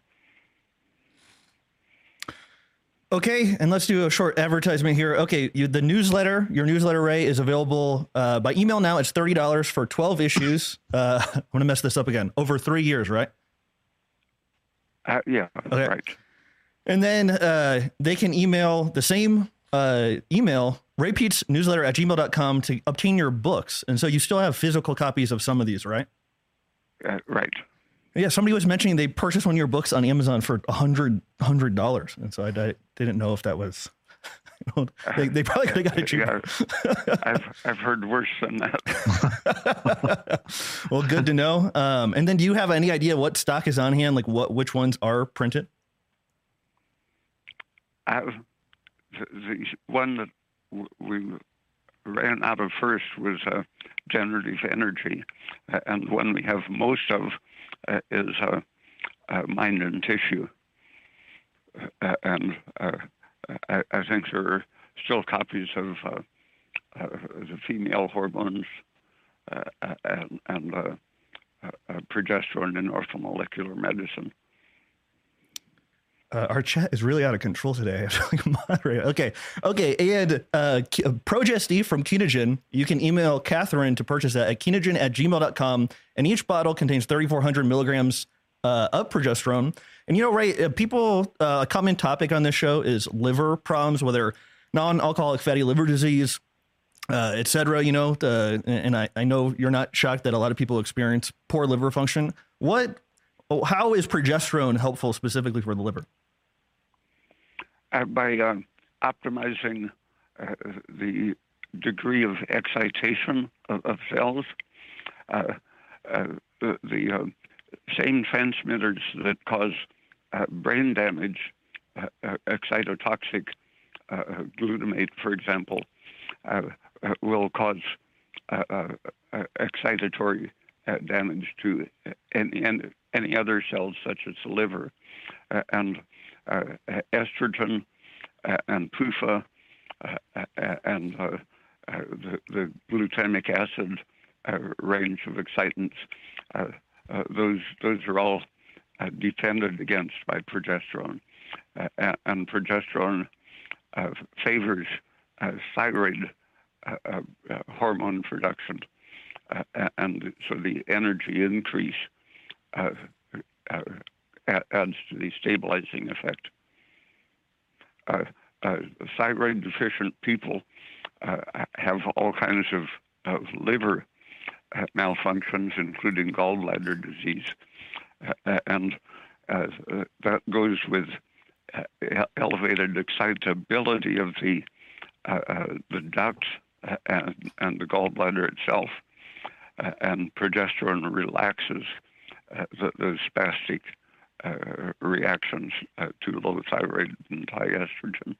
Okay, and let's do a short advertisement here. Okay, you, the newsletter, your newsletter, Ray, is available uh, by email now. It's thirty dollars for twelve issues. Uh, I'm going to mess this up again. Over three years, right? Uh, yeah, okay. Right. And then uh, they can email the same uh, email, ray peets newsletter at gmail dot com, to obtain your books. And so you still have physical copies of some of these, right? Uh, right. Yeah, somebody was mentioning they purchased one of your books on Amazon for a hundred hundred dollars, and so I, I didn't know if that was. You know, they, they probably could have got it cheaper. Yeah, I've I've heard worse than that. Well, good to know. Um, and then, do you have any idea what stock is on hand? Like, what which ones are printed? Uh, the, the one that w- we ran out of first was uh, generative energy, uh, and one we have most of. Uh, is uh, uh, mind and tissue, uh, and uh, I, I think there are still copies of uh, uh, the female hormones uh, and, and uh, uh, progesterone in orthomolecular medicine. Uh, our chat is really out of control today. I have to like moderate. Okay. Okay. And uh, ProGSD from Kenogen, you can email Catherine to purchase that at kenogen at gmail dot com. And each bottle contains thirty-four hundred milligrams uh, of progesterone. And, you know, Ray, uh, people, uh, a common topic on this show is liver problems, whether non-alcoholic fatty liver disease, uh, et cetera, you know, uh, and I, I know you're not shocked that a lot of people experience poor liver function. What, how is progesterone helpful specifically for the liver? Uh, by uh, optimizing uh, the degree of excitation of, of cells, uh, uh, the, the uh, same transmitters that cause uh, brain damage, uh, uh, excitotoxic uh, glutamate, for example, uh, uh, will cause uh, uh, uh, excitatory uh, damage to any, any other cells, such as the liver, uh, and Uh, estrogen uh, and P U F A uh, uh, and uh, uh, the, the glutamic acid uh, range of excitants, uh, uh, those those are all uh, defended against by progesterone. Uh, and progesterone uh, favors uh, thyroid uh, uh, hormone production. Uh, and so the energy increase uh, uh, adds to the stabilizing effect. Uh, uh, thyroid deficient people uh, have all kinds of, of liver uh, malfunctions, including gallbladder disease. Uh, and uh, that goes with uh, elevated excitability of the, uh, uh, the ducts and, and the gallbladder itself. Uh, and progesterone relaxes uh, the, those spastic Uh, reactions uh, to low thyroid and high estrogen.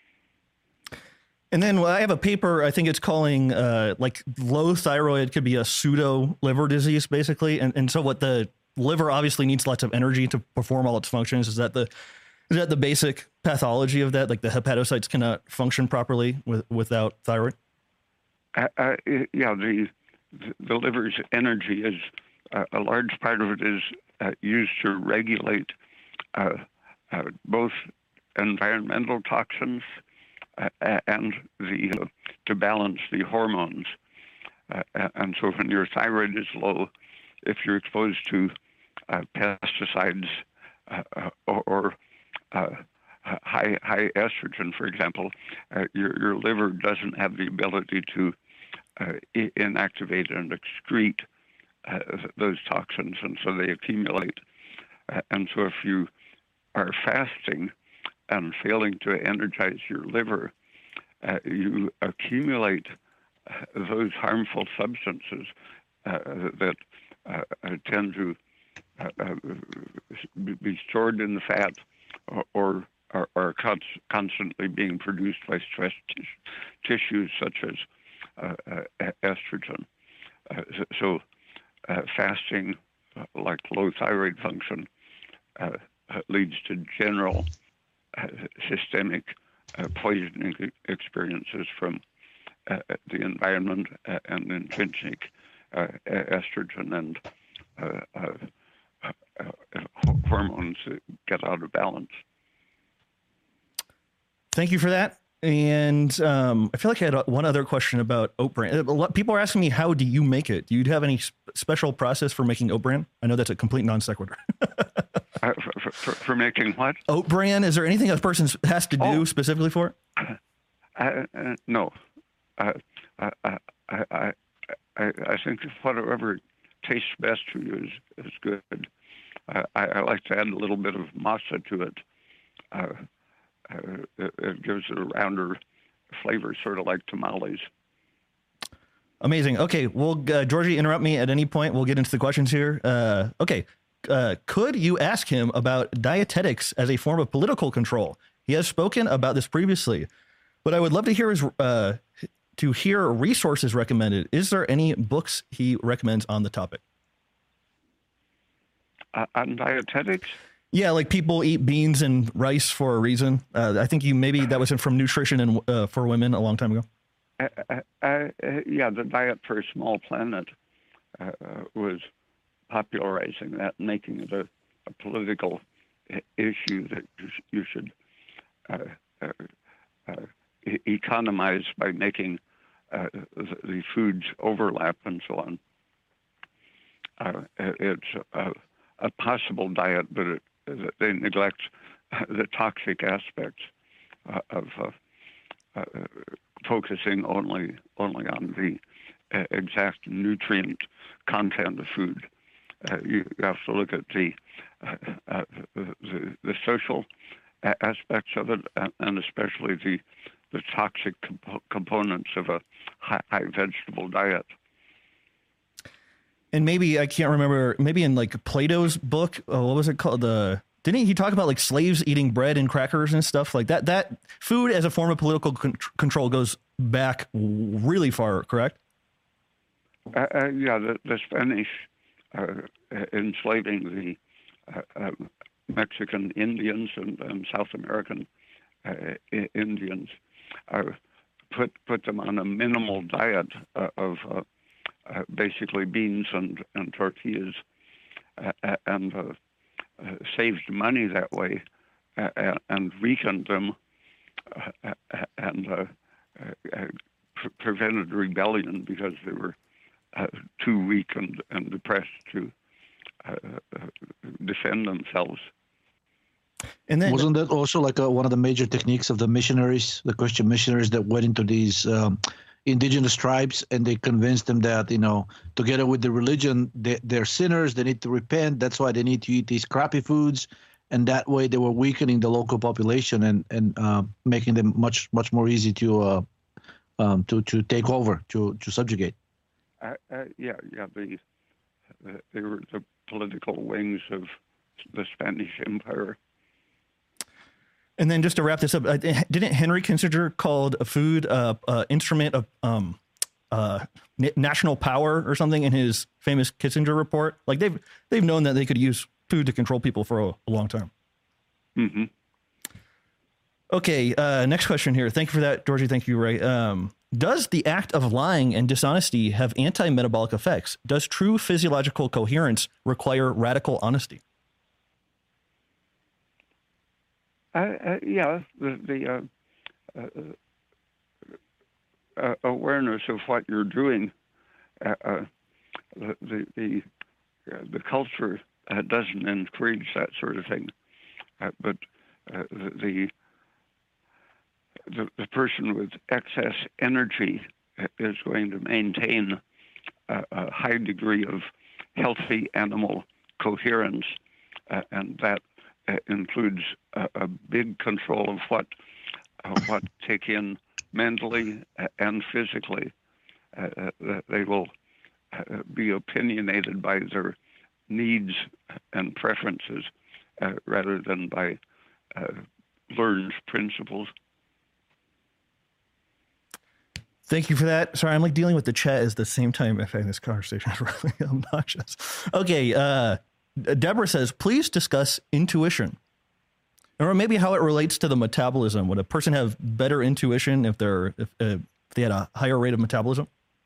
And then well, I have a paper, I think it's calling uh, like low thyroid could be a pseudo liver disease, basically. And and so what the liver obviously needs lots of energy to perform all its functions. Is that the is that the basic pathology of that? Like the hepatocytes cannot function properly with, without thyroid? Uh, uh, yeah, the, the liver's energy is uh, a large part of it is Uh, used to regulate uh, uh, both environmental toxins uh, and the uh, to balance the hormones. Uh, and so when your thyroid is low, if you're exposed to uh, pesticides uh, uh, or, or uh, high high estrogen, for example, uh, your your liver doesn't have the ability to uh, inactivate and excrete Uh, those toxins, and so they accumulate. Uh, and so if you are fasting and failing to energize your liver, uh, you accumulate uh, those harmful substances uh, that uh, tend to uh, uh, be stored in the fat or, or are, are const- constantly being produced by stress t- tissues such as uh, uh, estrogen. Uh, so, so Uh, fasting, uh, like low thyroid function, uh, uh, leads to general uh, systemic uh, poisoning experiences from uh, the environment uh, and intrinsic uh, estrogen and uh, uh, uh, hormones that get out of balance. Thank you for that. And um, I feel like I had one other question about oat bran. A lot, people are asking me, how do you make it? Do you have any sp- special process for making oat bran? I know that's a complete non sequitur. uh, for, for, for making what? Oat bran. Is there anything a person has to do oh. specifically for it? Uh, uh, no. Uh, I, I, I, I, I think whatever tastes best to you is, is good. Uh, I, I like to add a little bit of masa to it. Uh, Uh, it, it gives it a rounder flavor, sort of like tamales. Amazing. Okay, well, uh, Georgie, interrupt me at any point. We'll get into the questions here. Uh, okay, uh, could you ask him about dietetics as a form of political control? He has spoken about this previously, but I would love to hear his uh, to hear resources recommended. Is there any books he recommends on the topic? Uh, on dietetics? Yeah, like people eat beans and rice for a reason. Uh, I think you maybe that was from Nutrition and uh, for Women a long time ago. Uh, uh, uh, yeah, the Diet for a Small Planet uh, was popularizing that, making it a, a political issue that you should uh, uh, uh, economize by making uh, the foods overlap and so on. Uh, it's a, a possible diet, but it, they neglect the toxic aspects uh, of uh, uh, focusing only only on the uh, exact nutrient content of food. Uh, you have to look at the uh, uh, the, the social aspects of it, and especially the the toxic comp- components of a high, high vegetable diet. And maybe, I can't remember, maybe in like Plato's book, uh, what was it called? The didn't he talk about like slaves eating bread and crackers and stuff like that? That food as a form of political con- control goes back really far, correct? Uh, uh, yeah, the, the Spanish uh, enslaving the uh, uh, Mexican Indians and, and South American uh, Indians uh, put put them on a minimal diet uh, of uh, uh, basically beans and, and tortillas, uh, and uh, uh, saved money that way, uh, and weakened them, uh, and uh, uh, pre- prevented rebellion because they were uh, too weak and, and depressed to uh, uh, defend themselves. And then, wasn't that also like a, one of the major techniques of the missionaries, the Christian missionaries that went into these um, indigenous tribes, and they convinced them that, you know, together with the religion, they, they're sinners, they need to repent. That's why they need to eat these crappy foods. And that way they were weakening the local population and, and uh, making them much, much more easy to uh, um, to, to take over, to, to subjugate. Uh, uh, yeah, yeah. The, the, they were the political wings of the Spanish Empire. And then just to wrap this up, uh, didn't Henry Kissinger called a food uh, uh, instrument of um, uh, national power or something in his famous Kissinger report? Like they've they've known that they could use food to control people for a, a long time. Mm-hmm. Okay, uh, next question here. Thank you for that, Georgie. Thank you, Ray. Um, does the act of lying and dishonesty have anti-metabolic effects? Does true physiological coherence require radical honesty? Uh, uh, yeah, the, the uh, uh, uh, awareness of what you're doing, uh, uh, the the the, uh, the culture uh, doesn't encourage that sort of thing, uh, but uh, the, the the person with excess energy is going to maintain a, a high degree of healthy animal coherence, uh, and that Uh, includes a, a big control of what uh, what take in mentally and physically. Uh, uh, they will uh, be opinionated by their needs and preferences uh, rather than by uh, learned principles. Thank you for that. Sorry, I'm like dealing with the chat at the same time. I find this conversation is really obnoxious. Okay, uh, Deborah says, please discuss intuition, or maybe how it relates to the metabolism. Would a person have better intuition if they're if, uh, if they had a higher rate of metabolism?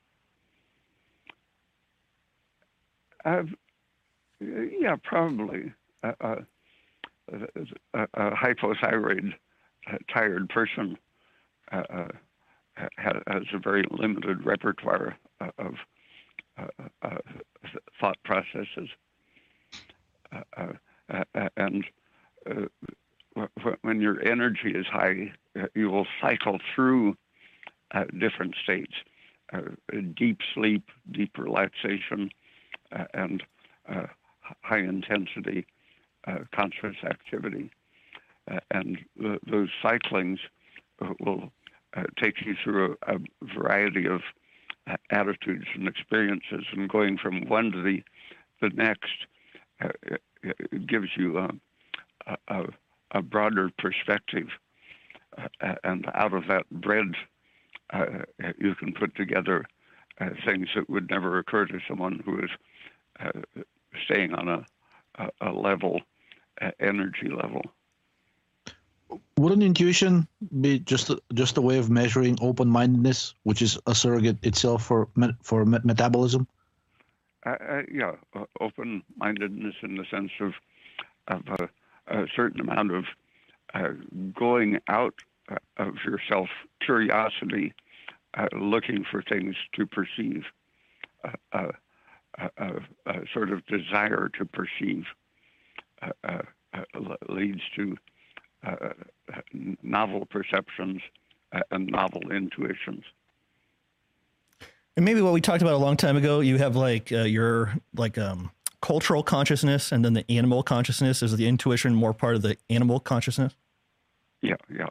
Uh, yeah, probably. Uh, uh, a, a hypothyroid, uh, tired person uh, uh, has a very limited repertoire of uh, uh, thought processes. Uh, uh, and uh, w- when your energy is high, uh, you will cycle through uh, different states, uh, deep sleep, deep relaxation, uh, and uh, high intensity uh, conscious activity. Uh, and the, those cyclings uh, will uh, take you through a, a variety of uh, attitudes and experiences, and going from one to the, the next Uh, it gives you a, a, a broader perspective, uh, and out of that bread, uh, you can put together uh, things that would never occur to someone who is uh, staying on a, a, a level, uh, energy level. Wouldn't intuition be just a, just a way of measuring open-mindedness, which is a surrogate itself for met, for met- metabolism? Uh, uh, yeah, uh, open-mindedness in the sense of of uh, a certain amount of uh, going out uh, of yourself, curiosity, uh, looking for things to perceive, uh, uh, uh, uh, uh, sort of desire to perceive uh, uh, uh, leads to uh, novel perceptions uh, and novel intuitions. And maybe what we talked about a long time ago, you have like uh, your like um, cultural consciousness, and then the animal consciousness. Is the intuition more part of the animal consciousness? Yeah, yeah.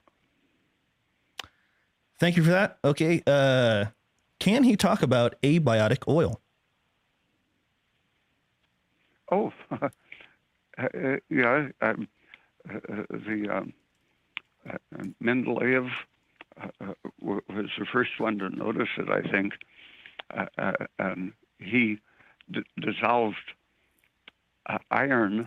Thank you for that. Okay. Uh, can he talk about abiotic oil? Oh, uh, yeah. Um, uh, the um, uh, Mendeleev uh, w- was the first one to notice it, I think. Uh, uh, and he d- dissolved uh, iron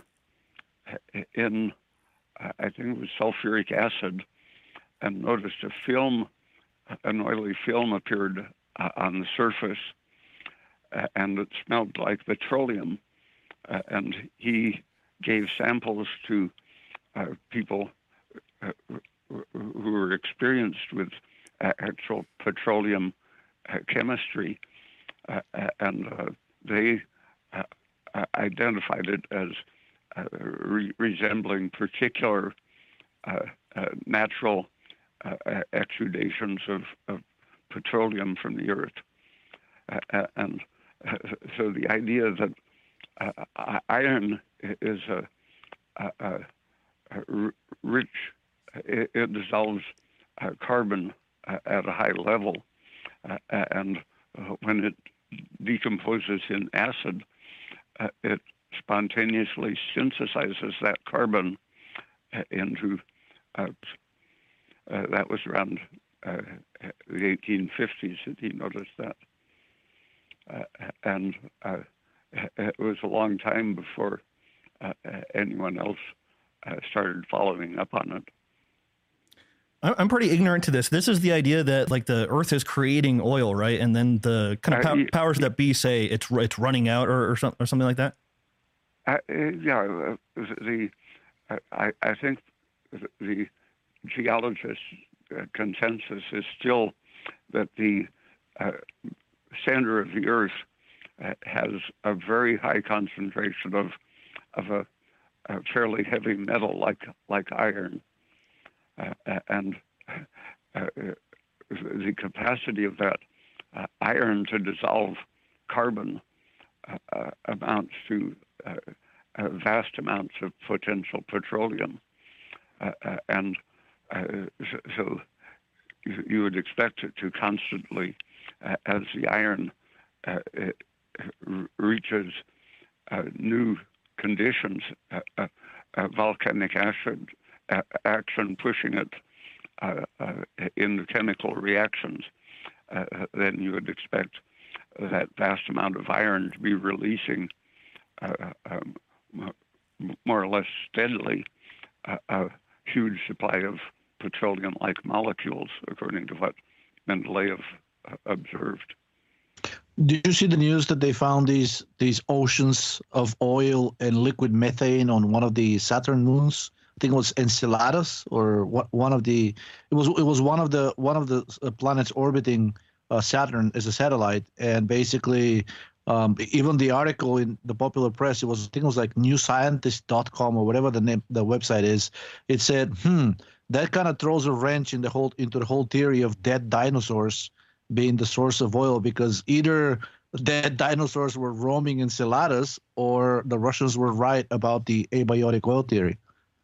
in, uh, I think it was sulfuric acid, and noticed a film, an oily film appeared uh, on the surface, uh, and it smelled like petroleum. Uh, and he gave samples to uh, people uh, who were experienced with uh, actual petroleum uh, chemistry, uh, and uh, they uh, identified it as uh, re- resembling particular uh, uh, natural uh, exudations of, of petroleum from the earth. Uh, and uh, so the idea that uh, iron is a, a, a, a rich, it, it dissolves uh, carbon uh, at a high level, uh, and uh, when it decomposes in acid, uh, it spontaneously synthesizes that carbon uh, into, uh, uh, that was around uh, the eighteen fifties that he noticed that. Uh, and uh, it was a long time before uh, anyone else uh, started following up on it. I'm pretty ignorant to this. This is the idea that like the earth is creating oil, right? And then the kind of pow- uh, powers that be say it's it's running out or or, some, or something like that. Uh, yeah, uh, the uh, I I think the geologist uh, consensus is still that the uh, center of the earth uh, has a very high concentration of of a, a fairly heavy metal like like iron. Uh, and uh, the capacity of that uh, iron to dissolve carbon uh, uh, amounts to uh, uh, vast amounts of potential petroleum. Uh, uh, and uh, so you, you would expect it to constantly, uh, as the iron uh, it reaches uh, new conditions, uh, uh, uh, volcanic acid action pushing it uh, uh, into chemical reactions, uh, then you would expect that vast amount of iron to be releasing uh, um, more or less steadily uh, a huge supply of petroleum-like molecules, according to what Mendeleev uh, observed. Did you see the news that they found these these oceans of oil and liquid methane on one of the Saturn moons? I think it was Enceladus, or what, one of the. It was it was one of the one of the planets orbiting uh, Saturn as a satellite, and basically, um, even the article in the popular press, it was I think it was like new scientist dot com or whatever the name the website is. It said, "Hmm, that kind of throws a wrench in the whole into the whole theory of dead dinosaurs being the source of oil, because either dead dinosaurs were roaming Enceladus, or the Russians were right about the abiotic oil theory."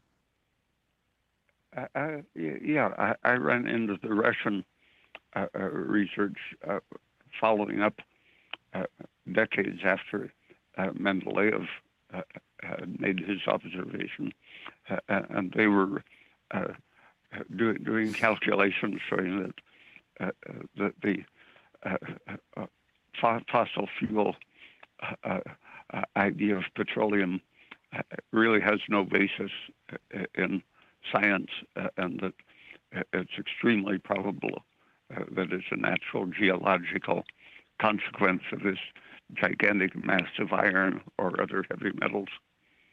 Uh, uh, yeah, I, I ran into the Russian uh, uh, research uh, following up uh, decades after uh, Mendeleev uh, had made his observation, uh, and they were uh, do, doing calculations showing that uh, that the uh, uh, fossil fuel uh, uh, idea of petroleum really has no basis in science, uh, and that uh, it's extremely probable uh, that it's a natural geological consequence of this gigantic mass of iron or other heavy metals.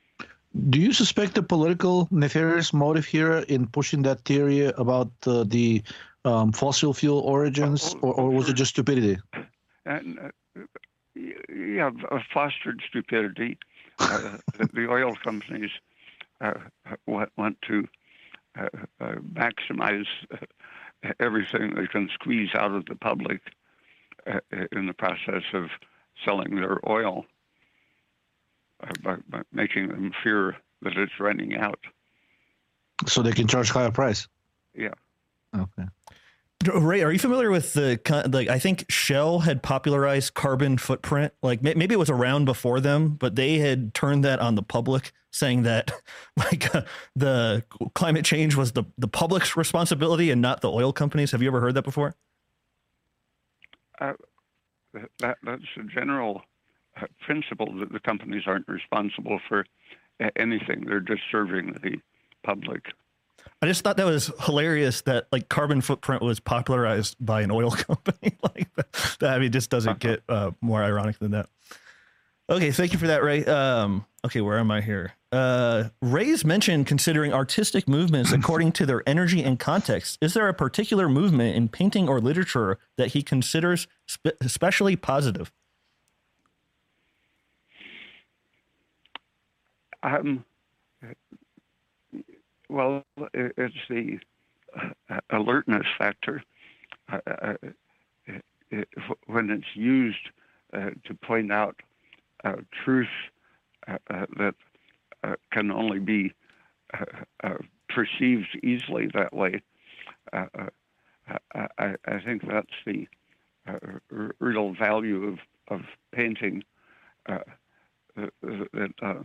Do you suspect a political nefarious motive here in pushing that theory about uh, the um, fossil fuel origins, or, or was it just stupidity? And uh, yeah, fostered stupidity. Uh, the, the oil companies uh, want to uh, uh, maximize uh, everything they can squeeze out of the public uh, in the process of selling their oil. Uh, by, by making them fear that it's running out. So they can charge higher price? Yeah. Okay. Ray, are you familiar with the, like, I think Shell had popularized carbon footprint. Like maybe it was around before them, but they had turned that on the public, saying that like uh, the climate change was the, the public's responsibility and not the oil companies. Have you ever heard that before? Uh, that, that's a general Uh, principle that the companies aren't responsible for anything. They're just serving the public. I just thought that was hilarious that like carbon footprint was popularized by an oil company. Like that, that, I mean, just doesn't get uh, more ironic than that. Okay, thank you for that, Ray. Um, okay, where am I here? Uh, Ray's mentioned considering artistic movements according to their energy and context. Is there a particular movement in painting or literature that he considers spe- especially positive? Um, well, it's the uh, alertness factor. Uh, uh, it, it, when it's used uh, to point out uh, truth uh, uh, that uh, can only be uh, uh, perceived easily that way, uh, uh, I, I think that's the uh, real value of, of painting. Uh, that uh,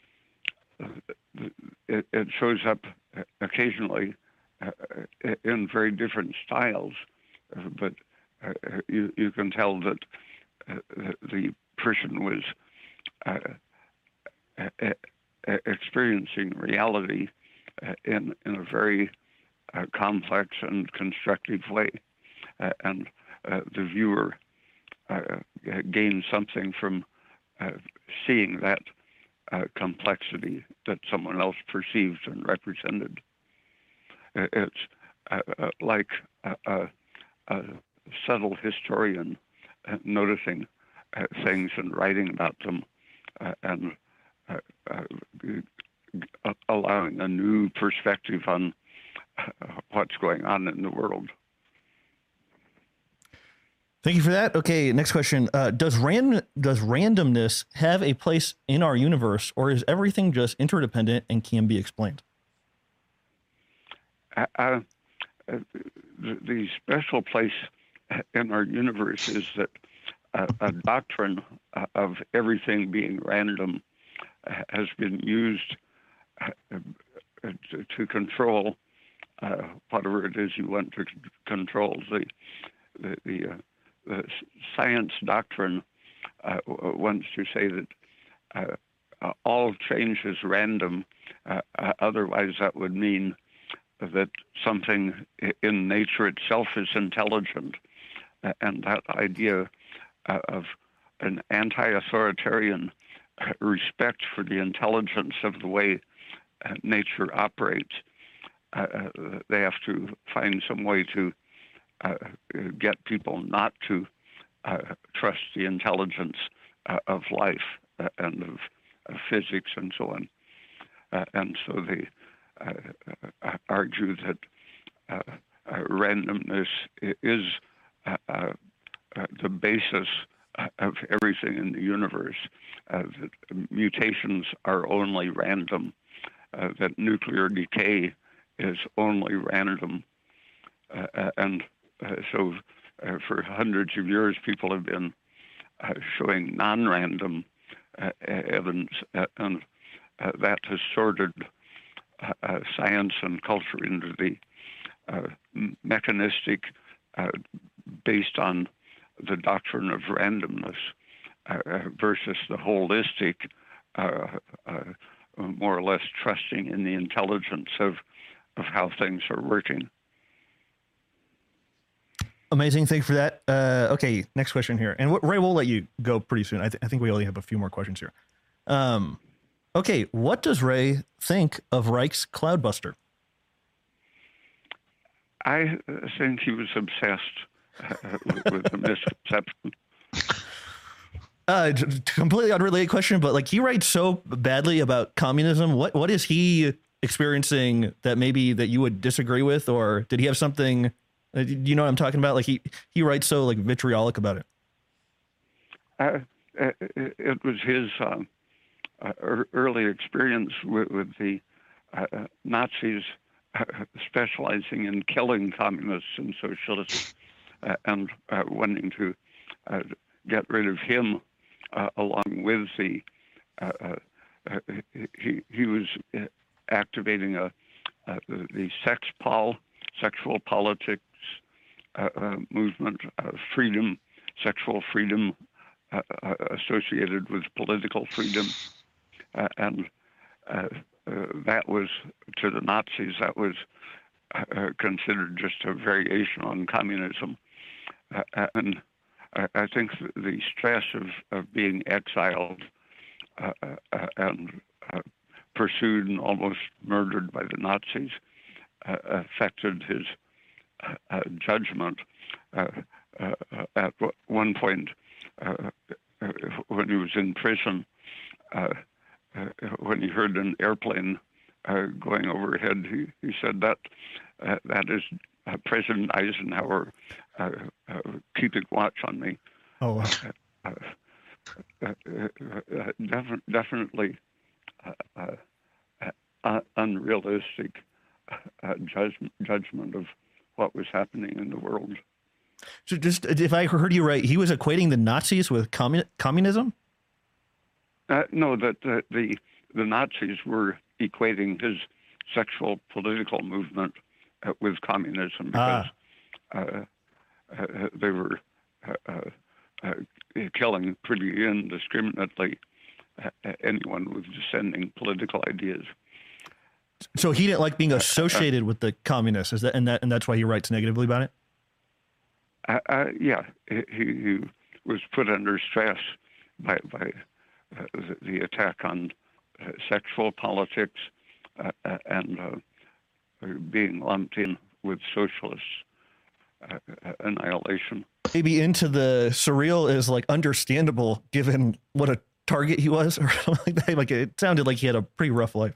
It, it shows up occasionally uh, in very different styles, uh, but uh, you, you can tell that uh, the person was uh, uh, experiencing reality uh, in, in a very uh, complex and constructive way. Uh, and uh, the viewer uh, gains something from uh, seeing that Uh, complexity that someone else perceived and represented. It's uh, uh, like a, a, a subtle historian uh, noticing uh, things and writing about them uh, and uh, uh, allowing a new perspective on uh, what's going on in the world. Thank you for that. Okay, next question. Uh, does ran does randomness have a place in our universe, or is everything just interdependent and can be explained? Uh, uh, the, the special place in our universe is that uh, a doctrine uh, of everything being random uh, has been used uh, to, to control uh, whatever it is you want to control. The the, the uh, The science doctrine uh, wants to say that uh, uh, all change is random. Uh, uh, otherwise, that would mean that something in nature itself is intelligent. Uh, and that idea uh, of an anti-authoritarian respect for the intelligence of the way uh, nature operates, uh, they have to find some way to Uh, get people not to uh, trust the intelligence uh, of life uh, and of, of physics and so on. Uh, and so they uh, uh, argue that uh, uh, randomness is uh, uh, uh, the basis of everything in the universe, uh, that mutations are only random, uh, that nuclear decay is only random, uh, and Uh, so uh, for hundreds of years, people have been uh, showing non-random uh, evidence, uh, and uh, that has sorted uh, uh, science and culture into the uh, mechanistic uh, based on the doctrine of randomness uh, versus the holistic, uh, uh, more or less trusting in the intelligence of, of how things are working. Amazing. Thank you for that. Uh, okay, next question here. And Ray, we'll let you go pretty soon. I, th- I think we only have a few more questions here. Um, Okay, what does Ray think of Reich's Cloudbuster? I think he was obsessed uh, with, with the misconception. Uh, completely unrelated question, but like he writes so badly about communism. What what is he experiencing that maybe that you would disagree with, or did he have something? Uh, you know what I'm talking about? Like he he writes so like vitriolic about it. Uh, it, it was his uh, uh, early experience with, with the uh, Nazis uh, specializing in killing communists and socialists uh, and uh, wanting to uh, get rid of him uh, along with the uh, uh, he he was activating a uh, the, the sex pol sexual politics uh, uh, movement, uh, freedom, sexual freedom. Uh, uh, associated with political freedom, uh, and uh, uh, that was, to the Nazis, that was uh, considered just a variation on communism. Uh, and I, I think the stress of, of being exiled uh, uh, and uh, pursued and almost murdered by the Nazis uh, affected his uh, uh, judgment. Uh, uh, at one point, Uh, uh, when he was in prison, uh, uh, when he heard an airplane uh, going overhead, he, he said that uh, that is uh, President Eisenhower uh, uh, keeping watch on me. Oh, wow. uh, uh, uh, def- definitely uh, uh, unrealistic uh, judgment, judgment of what was happening in the world. So just if I heard you right, he was equating the Nazis with commun- communism? Uh, no, that uh, the the Nazis were equating his sexual political movement uh, with communism because ah. uh, uh, they were uh, uh, uh, killing pretty indiscriminately uh, anyone with dissenting political ideas. So he didn't like being associated uh, uh, with the communists, is that and that and that's why he writes negatively about it? Uh, uh, yeah, he, he was put under stress by, by uh, the, the attack on uh, sexual politics uh, uh, and uh, being lumped in with socialist uh, annihilation. Maybe Into the Surreal is like understandable given what a target he was, or something like that. Like it sounded like he had a pretty rough life.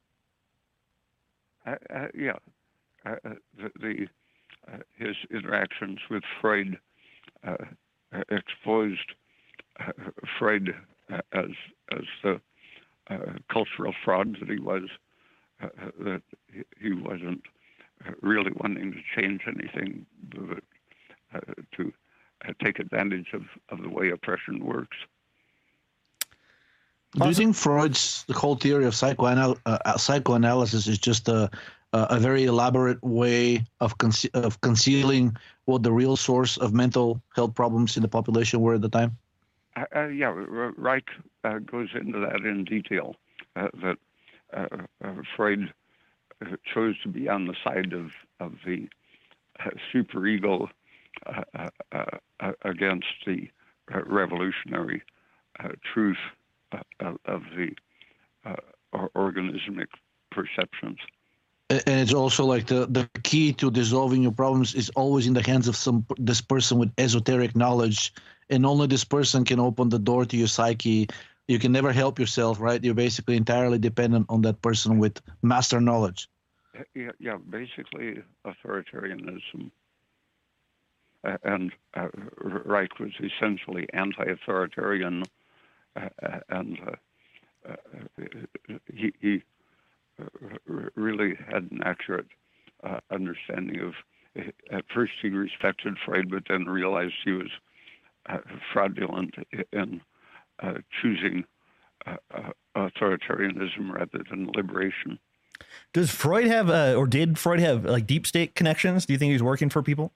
Uh, uh, yeah, uh, the. the Uh, his interactions with Freud uh, exposed uh, Freud uh, as as the uh, cultural fraud that he was, uh, that he wasn't really wanting to change anything, but uh, to uh, take advantage of, of the way oppression works. Do you think Freud's the whole theory of psychoanal- uh, psychoanalysis is just a Uh, a very elaborate way of conce- of concealing what the real source of mental health problems in the population were at the time? Uh, uh, yeah, Reich uh, goes into that in detail, uh, that uh, uh, Freud chose to be on the side of, of the uh, superego uh, uh, uh, against the uh, revolutionary uh, truth uh, of, of the uh, organismic perceptions. And it's also like the, the key to dissolving your problems is always in the hands of some this person with esoteric knowledge, and only this person can open the door to your psyche. You can never help yourself, right? You're basically entirely dependent on that person with master knowledge. Yeah, yeah basically authoritarianism. Uh, and uh, Reich was essentially anti-authoritarian, uh, and uh, uh, he, he really had an accurate uh, understanding of. At first, he respected Freud, but then realized he was uh, fraudulent in uh, choosing uh, uh, authoritarianism rather than liberation. Does Freud have, uh, or did Freud have, like deep state connections? Do you think he was working for people?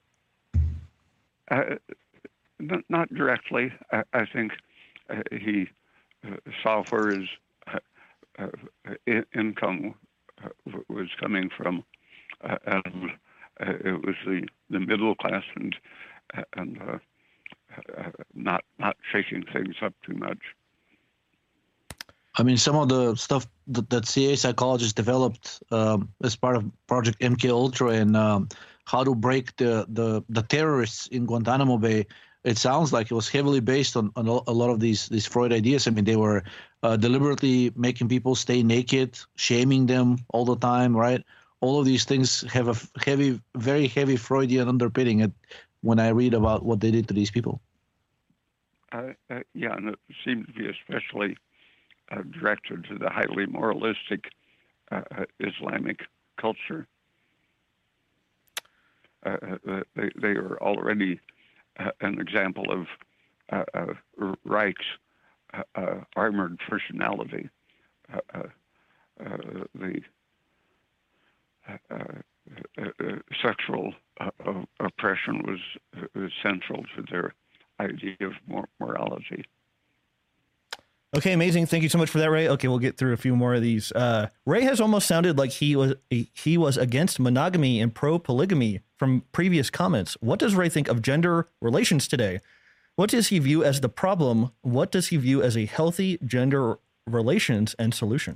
Uh, not, not directly. I, I think uh, he uh, saw where his uh, uh, income uh, was coming from, uh, and uh, it was the, the middle class, and and uh, uh, not not shaking things up too much. I mean, some of the stuff that, that C A psychologists developed um, as part of Project M K Ultra and um, how to break the, the, the terrorists in Guantanamo Bay, it sounds like it was heavily based on, on a lot of these these Freud ideas. I mean, they were uh, deliberately making people stay naked, shaming them all the time, right? All of these things have a heavy, very heavy Freudian underpinning it when I read about what they did to these people. Uh, uh, yeah, and it seemed to be especially uh, directed to the highly moralistic uh, uh, Islamic culture. Uh, uh, they, they are already uh, an example of uh, uh, Reich's uh, uh, armored personality. Uh, uh, uh, the uh, uh, uh, sexual uh, uh, oppression was uh, central to their idea of mor- morality. Okay, amazing. Thank you so much for that, Ray. Okay, we'll get through a few more of these. Uh, Ray has almost sounded like he was he was against monogamy and pro polygamy from previous comments. What does Ray think of gender relations today? What does he view as the problem? What does he view as a healthy gender relations and solution?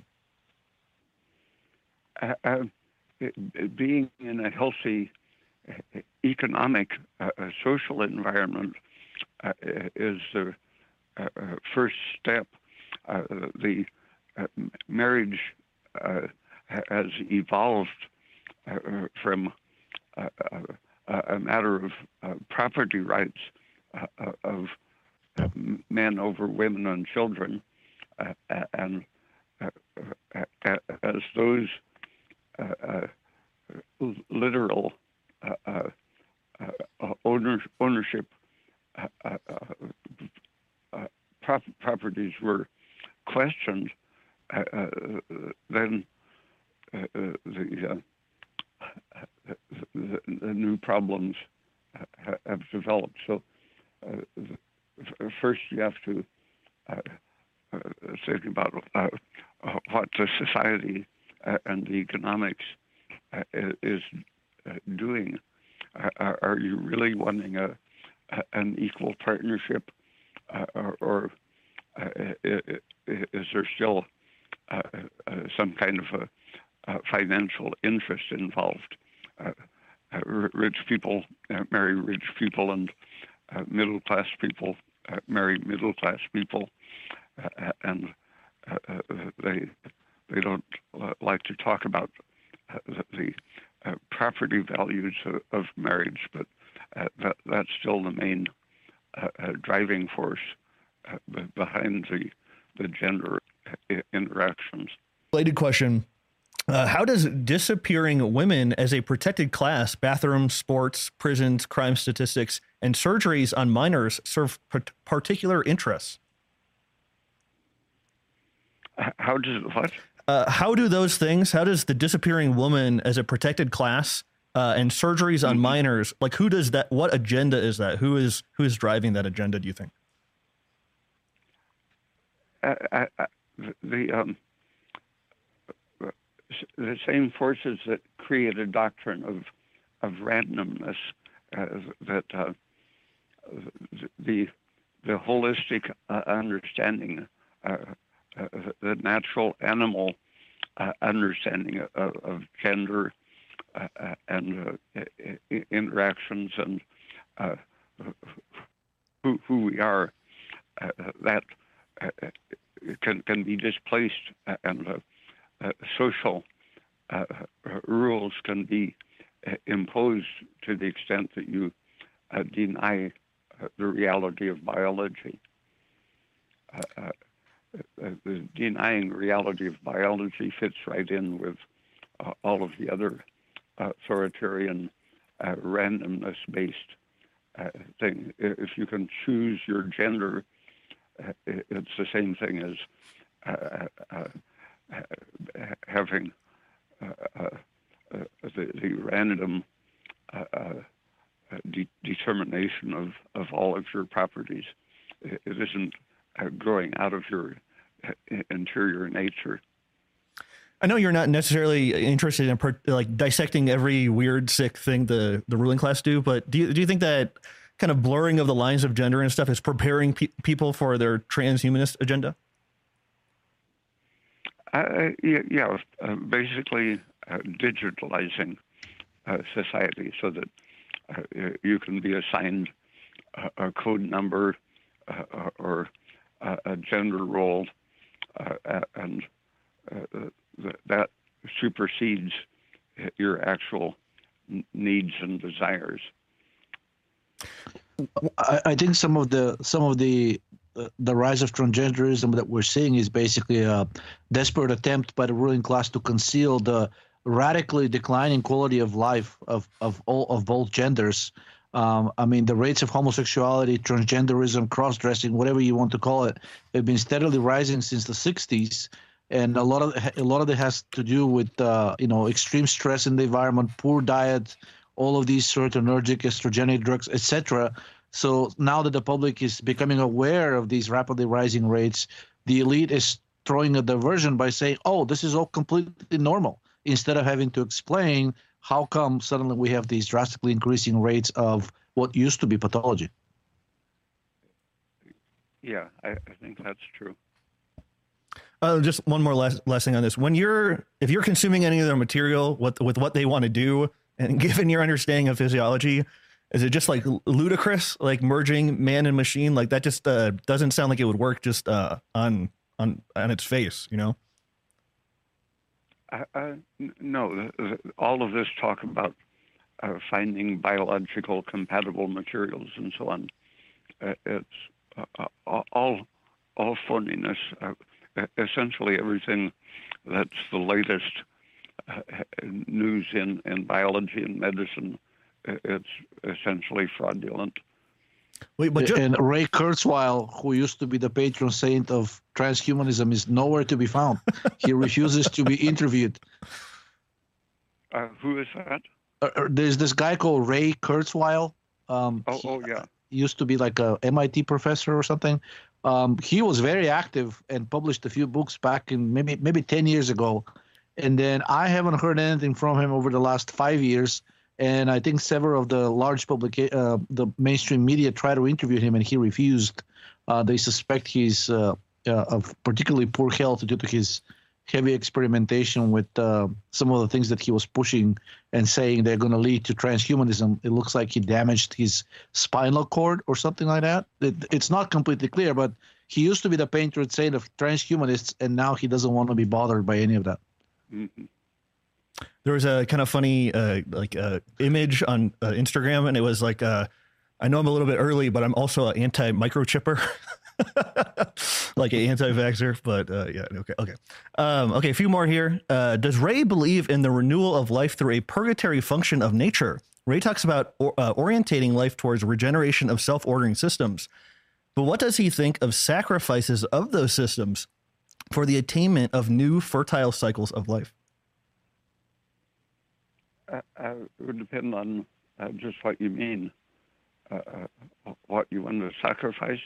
Uh, uh, it, being in a healthy uh, economic, uh, uh, social environment uh, is the uh, uh, first step. Uh, the uh, marriage uh, has evolved uh, from uh, uh, a matter of uh, property rights uh, of uh, men over women and children, uh, and uh, uh, as those uh, uh, literal uh, uh, uh, owner, ownership uh, uh, uh, prop- properties were questioned, uh, uh, then uh, uh, the, uh, the, the new problems uh, have developed. So uh, the, first you have to uh, uh, think about uh, what the society uh, and the economics uh, is uh, doing. Uh, are you really wanting a, a an equal partnership, uh, or, or uh, is there still uh, uh, some kind of a, a financial interest involved? Uh, uh, rich people uh, marry rich people, and uh, middle-class people uh, marry middle-class people, uh, and uh, uh, they they don't uh, like to talk about uh, the, the uh, property values of, of marriage, but uh, that that's still the main uh, uh, driving force uh, behind the the gender interactions. Related question. Uh, how does disappearing women as a protected class, bathrooms, sports, prisons, crime statistics, and surgeries on minors serve p- particular interests? How does what? Uh, how do those things, how does the disappearing woman as a protected class uh, and surgeries on mm-hmm. minors, like who does that, what agenda is that? Who is, who is driving that agenda, do you think? Uh, uh, the um, the same forces that create a doctrine of of randomness, uh, that uh, the the holistic uh, understanding, uh, uh, the natural animal uh, understanding of, of gender uh, and uh, interactions and uh, who who we are, uh, that. Uh, can can be displaced, and uh, uh, social uh, rules can be uh, imposed to the extent that you uh, deny uh, the reality of biology. Uh, uh, uh, the denying reality of biology fits right in with uh, all of the other uh, authoritarian, uh, randomness-based uh, thing. If you can choose your gender, Uh, it's the same thing as uh, uh, uh, having uh, uh, uh, the, the random uh, uh, de- determination of, of all of your properties. It, it isn't uh, growing out of your uh, interior nature. I know you're not necessarily interested in per- like dissecting every weird, sick thing the, the ruling class do, but do you, do you think that kind of blurring of the lines of gender and stuff is preparing pe- people for their transhumanist agenda? Uh, yeah, yeah uh, basically uh, digitalizing uh, society so that uh, you can be assigned a, a code number uh, or a, a gender role, uh, and uh, that supersedes your actual needs and desires. I, I think some of the some of the uh, the rise of transgenderism that we're seeing is basically a desperate attempt by the ruling class to conceal the radically declining quality of life of of all of both genders. Um, I mean, the rates of homosexuality, transgenderism, cross-dressing, whatever you want to call it, have been steadily rising since the sixties, and a lot of a lot of it has to do with uh, you know extreme stress in the environment, poor diet, all of these serotonergic, estrogenic drugs, et cetera. So now that the public is becoming aware of these rapidly rising rates, the elite is throwing a diversion by saying, "Oh, this is all completely normal," instead of having to explain how come suddenly we have these drastically increasing rates of what used to be pathology. Yeah, I, I think that's true. Uh, just one more last, last thing on this. When you're, if you're consuming any of their material with, with what they want to do, and given your understanding of physiology, is it just like ludicrous, like merging man and machine? Like that just uh, doesn't sound like it would work just uh, on, on, on its face, you know? Uh, uh, no, all of this talk about uh, finding biological compatible materials and so on, uh, it's uh, all all phoniness. Uh, essentially, everything that's the latest uh, news in, in biology and medicine, it's essentially fraudulent. Wait, but just, and Ray Kurzweil, who used to be the patron saint of transhumanism, is nowhere to be found. He refuses to be interviewed. Uh, who is that? Uh, there's this guy called Ray Kurzweil. Um, oh, oh, yeah. He used to be like a M I T professor or something. Um, he was very active and published a few books back in maybe maybe ten years ago. And then I haven't heard anything from him over the last five years. And I think several of the large public, uh, the mainstream media tried to interview him, and he refused. Uh, they suspect he's uh, uh, of particularly poor health due to his heavy experimentation with uh, some of the things that he was pushing and saying they're going to lead to transhumanism. It looks like he damaged his spinal cord or something like that. It, it's not completely clear, but he used to be the patron saint of transhumanists, and now he doesn't want to be bothered by any of that. Mm-hmm. There was a kind of funny uh, like uh, image on uh, Instagram, and it was like, uh, I know I'm a little bit early, but I'm also an anti-microchipper, like an anti-vaxxer. But uh, yeah, okay, okay, um, okay. A few more here. Uh, does Ray believe in the renewal of life through a purgatory function of nature? Ray talks about or, uh, orientating life towards regeneration of self-ordering systems, but what does he think of sacrifices of those systems for the attainment of new fertile cycles of life? Uh, uh, it would depend on uh, just what you mean, uh, uh, what you want to sacrifice.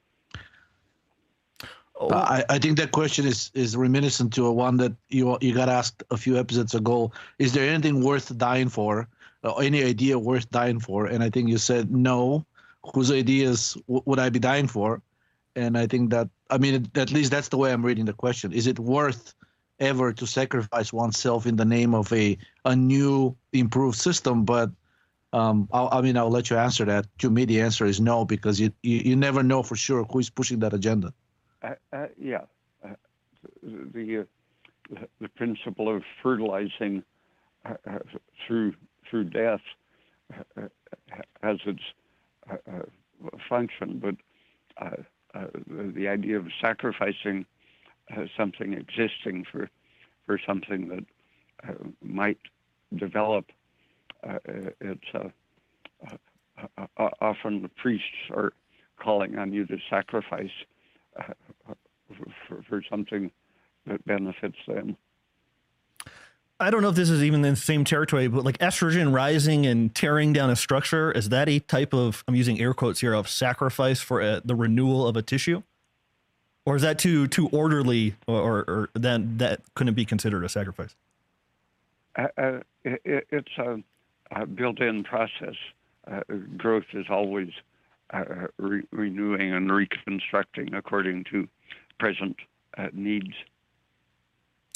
Oh. I, I think that question is, is reminiscent to a one that you you got asked a few episodes ago. Is there anything worth dying for? Or any idea worth dying for? And I think you said no. Whose ideas w- would I be dying for? And I think that, I mean, at least that's the way I'm reading the question. Is it worth ever to sacrifice oneself in the name of a, a new improved system? But um, I'll, I mean, I'll let you answer that. To me, the answer is no, because you, you, you never know for sure who is pushing that agenda. Uh, uh, yeah. Uh, the, uh, the principle of fertilizing uh, uh, through through death uh, has its uh, uh, function, but uh, uh, the, the idea of sacrificing Uh, something existing for for something that uh, might develop. Uh, it's uh, uh, uh, often the priests are calling on you to sacrifice uh, for, for something that benefits them. I don't know if this is even in the same territory, but like estrogen rising and tearing down a structure, is that a type of, I'm using air quotes here, of sacrifice for a, the renewal of a tissue? Or is that too too orderly, or, or, or then that couldn't be considered a sacrifice? Uh, uh, it, it's a, a built-in process. Uh, growth is always uh, re- renewing and reconstructing according to present uh, needs.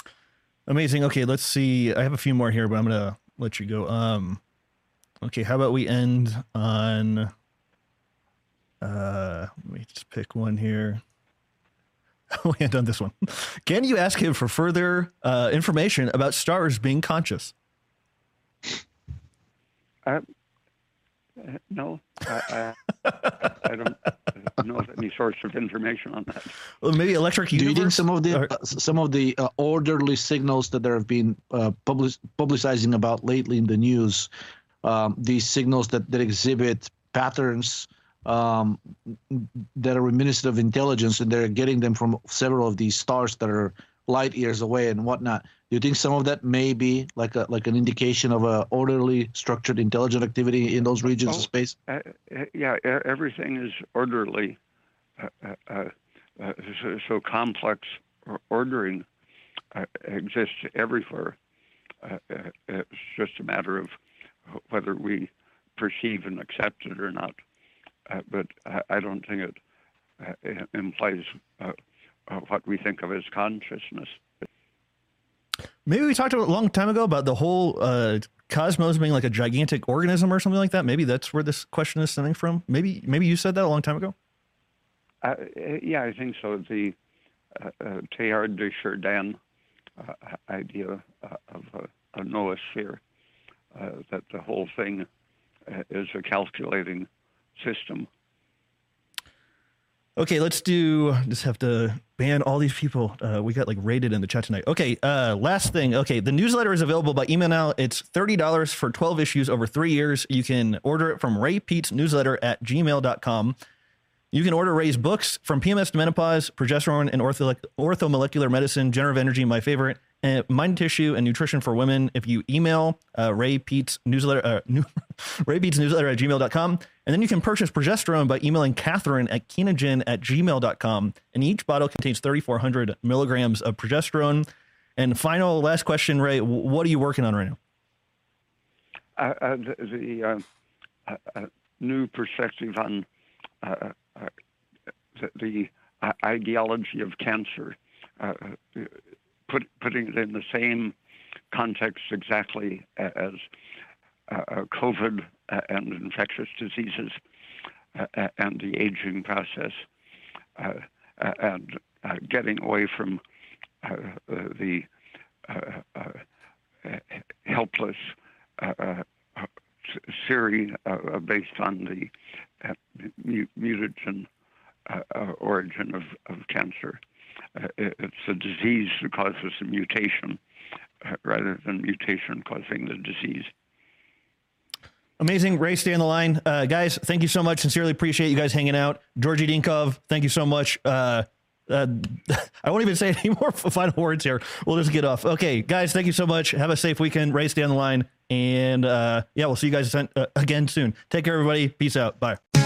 Amazing. Okay, let's see. I have a few more here, but I'm gonna let you go. Um, okay, how about we end on? Uh, let me just pick one here. We end on this one. Can you ask him for further uh, information about stars being conscious? Uh, no, I, I, I don't know of any source of information on that. Well, maybe Electric Do Universe? you think some of the Or- uh, some of the uh, orderly signals that there have been uh, public, publicizing about lately in the news, um, these signals that, that exhibit patterns um, that are reminiscent of intelligence, and they're getting them from several of these stars that are light years away and whatnot? Do you think some of that may be like a like an indication of a orderly, structured, intelligent activity in those regions Oh, of space? Uh, uh, yeah, e- everything is orderly. Uh, uh, uh, uh, so, so complex or- ordering uh, exists everywhere. Uh, uh, it's just a matter of whether we perceive and accept it or not. Uh, but I, I don't think it, uh, it implies uh, uh, what we think of as consciousness. Maybe we talked a long time ago about the whole uh, cosmos being like a gigantic organism or something like that. Maybe that's where this question is stemming from. Maybe maybe you said that a long time ago. Uh, uh, yeah, I think so. The uh, uh, Teilhard de Chardin uh, idea uh, of a, a noosphere, uh, that the whole thing uh, is a calculating system. Okay, let's do, just have to ban all these people. Uh, we got like raided in the chat tonight. Okay, uh, last thing. Okay, the newsletter is available by email now. It's thirty dollars for twelve issues over three years. You can order it from Ray Pete's newsletter at gmail dot com. You can order Ray's books From P M S to Menopause, Progesterone and Ortho, Orthomolecular Medicine, Generative Energy, my favorite, and Mind Tissue and Nutrition for Women. If you email uh, Ray Pete's newsletter, uh, new, Ray Pete's newsletter at gmail dot com, and then you can purchase Progesterone by emailing Catherine at Kenogen at gmail dot com. And each bottle contains thirty-four hundred milligrams of progesterone. And final, last question, Ray, what are you working on right now? Uh, uh, the the uh, uh, uh, new perspective on uh, uh, the, the uh, ideology of cancer, uh, put, putting it in the same context exactly as uh, uh, COVID uh, and infectious diseases uh, and the aging process, uh, uh, and uh, getting away from uh, uh, the uh, uh, helpless uh, uh, theory uh, based on the uh, mutagen uh, uh, origin of, of cancer. Uh, it's a disease that causes a mutation uh, rather than mutation causing the disease. Amazing. Ray, stay on the line. Uh, guys, thank you so much. Sincerely appreciate you guys hanging out. Georgi Dinkov, thank you so much. Uh, uh, I won't even say any more final words here. We'll just get off. Okay, guys, thank you so much. Have a safe weekend. Ray, stay on the line. And uh, yeah, we'll see you guys uh, again soon. Take care, everybody. Peace out. Bye.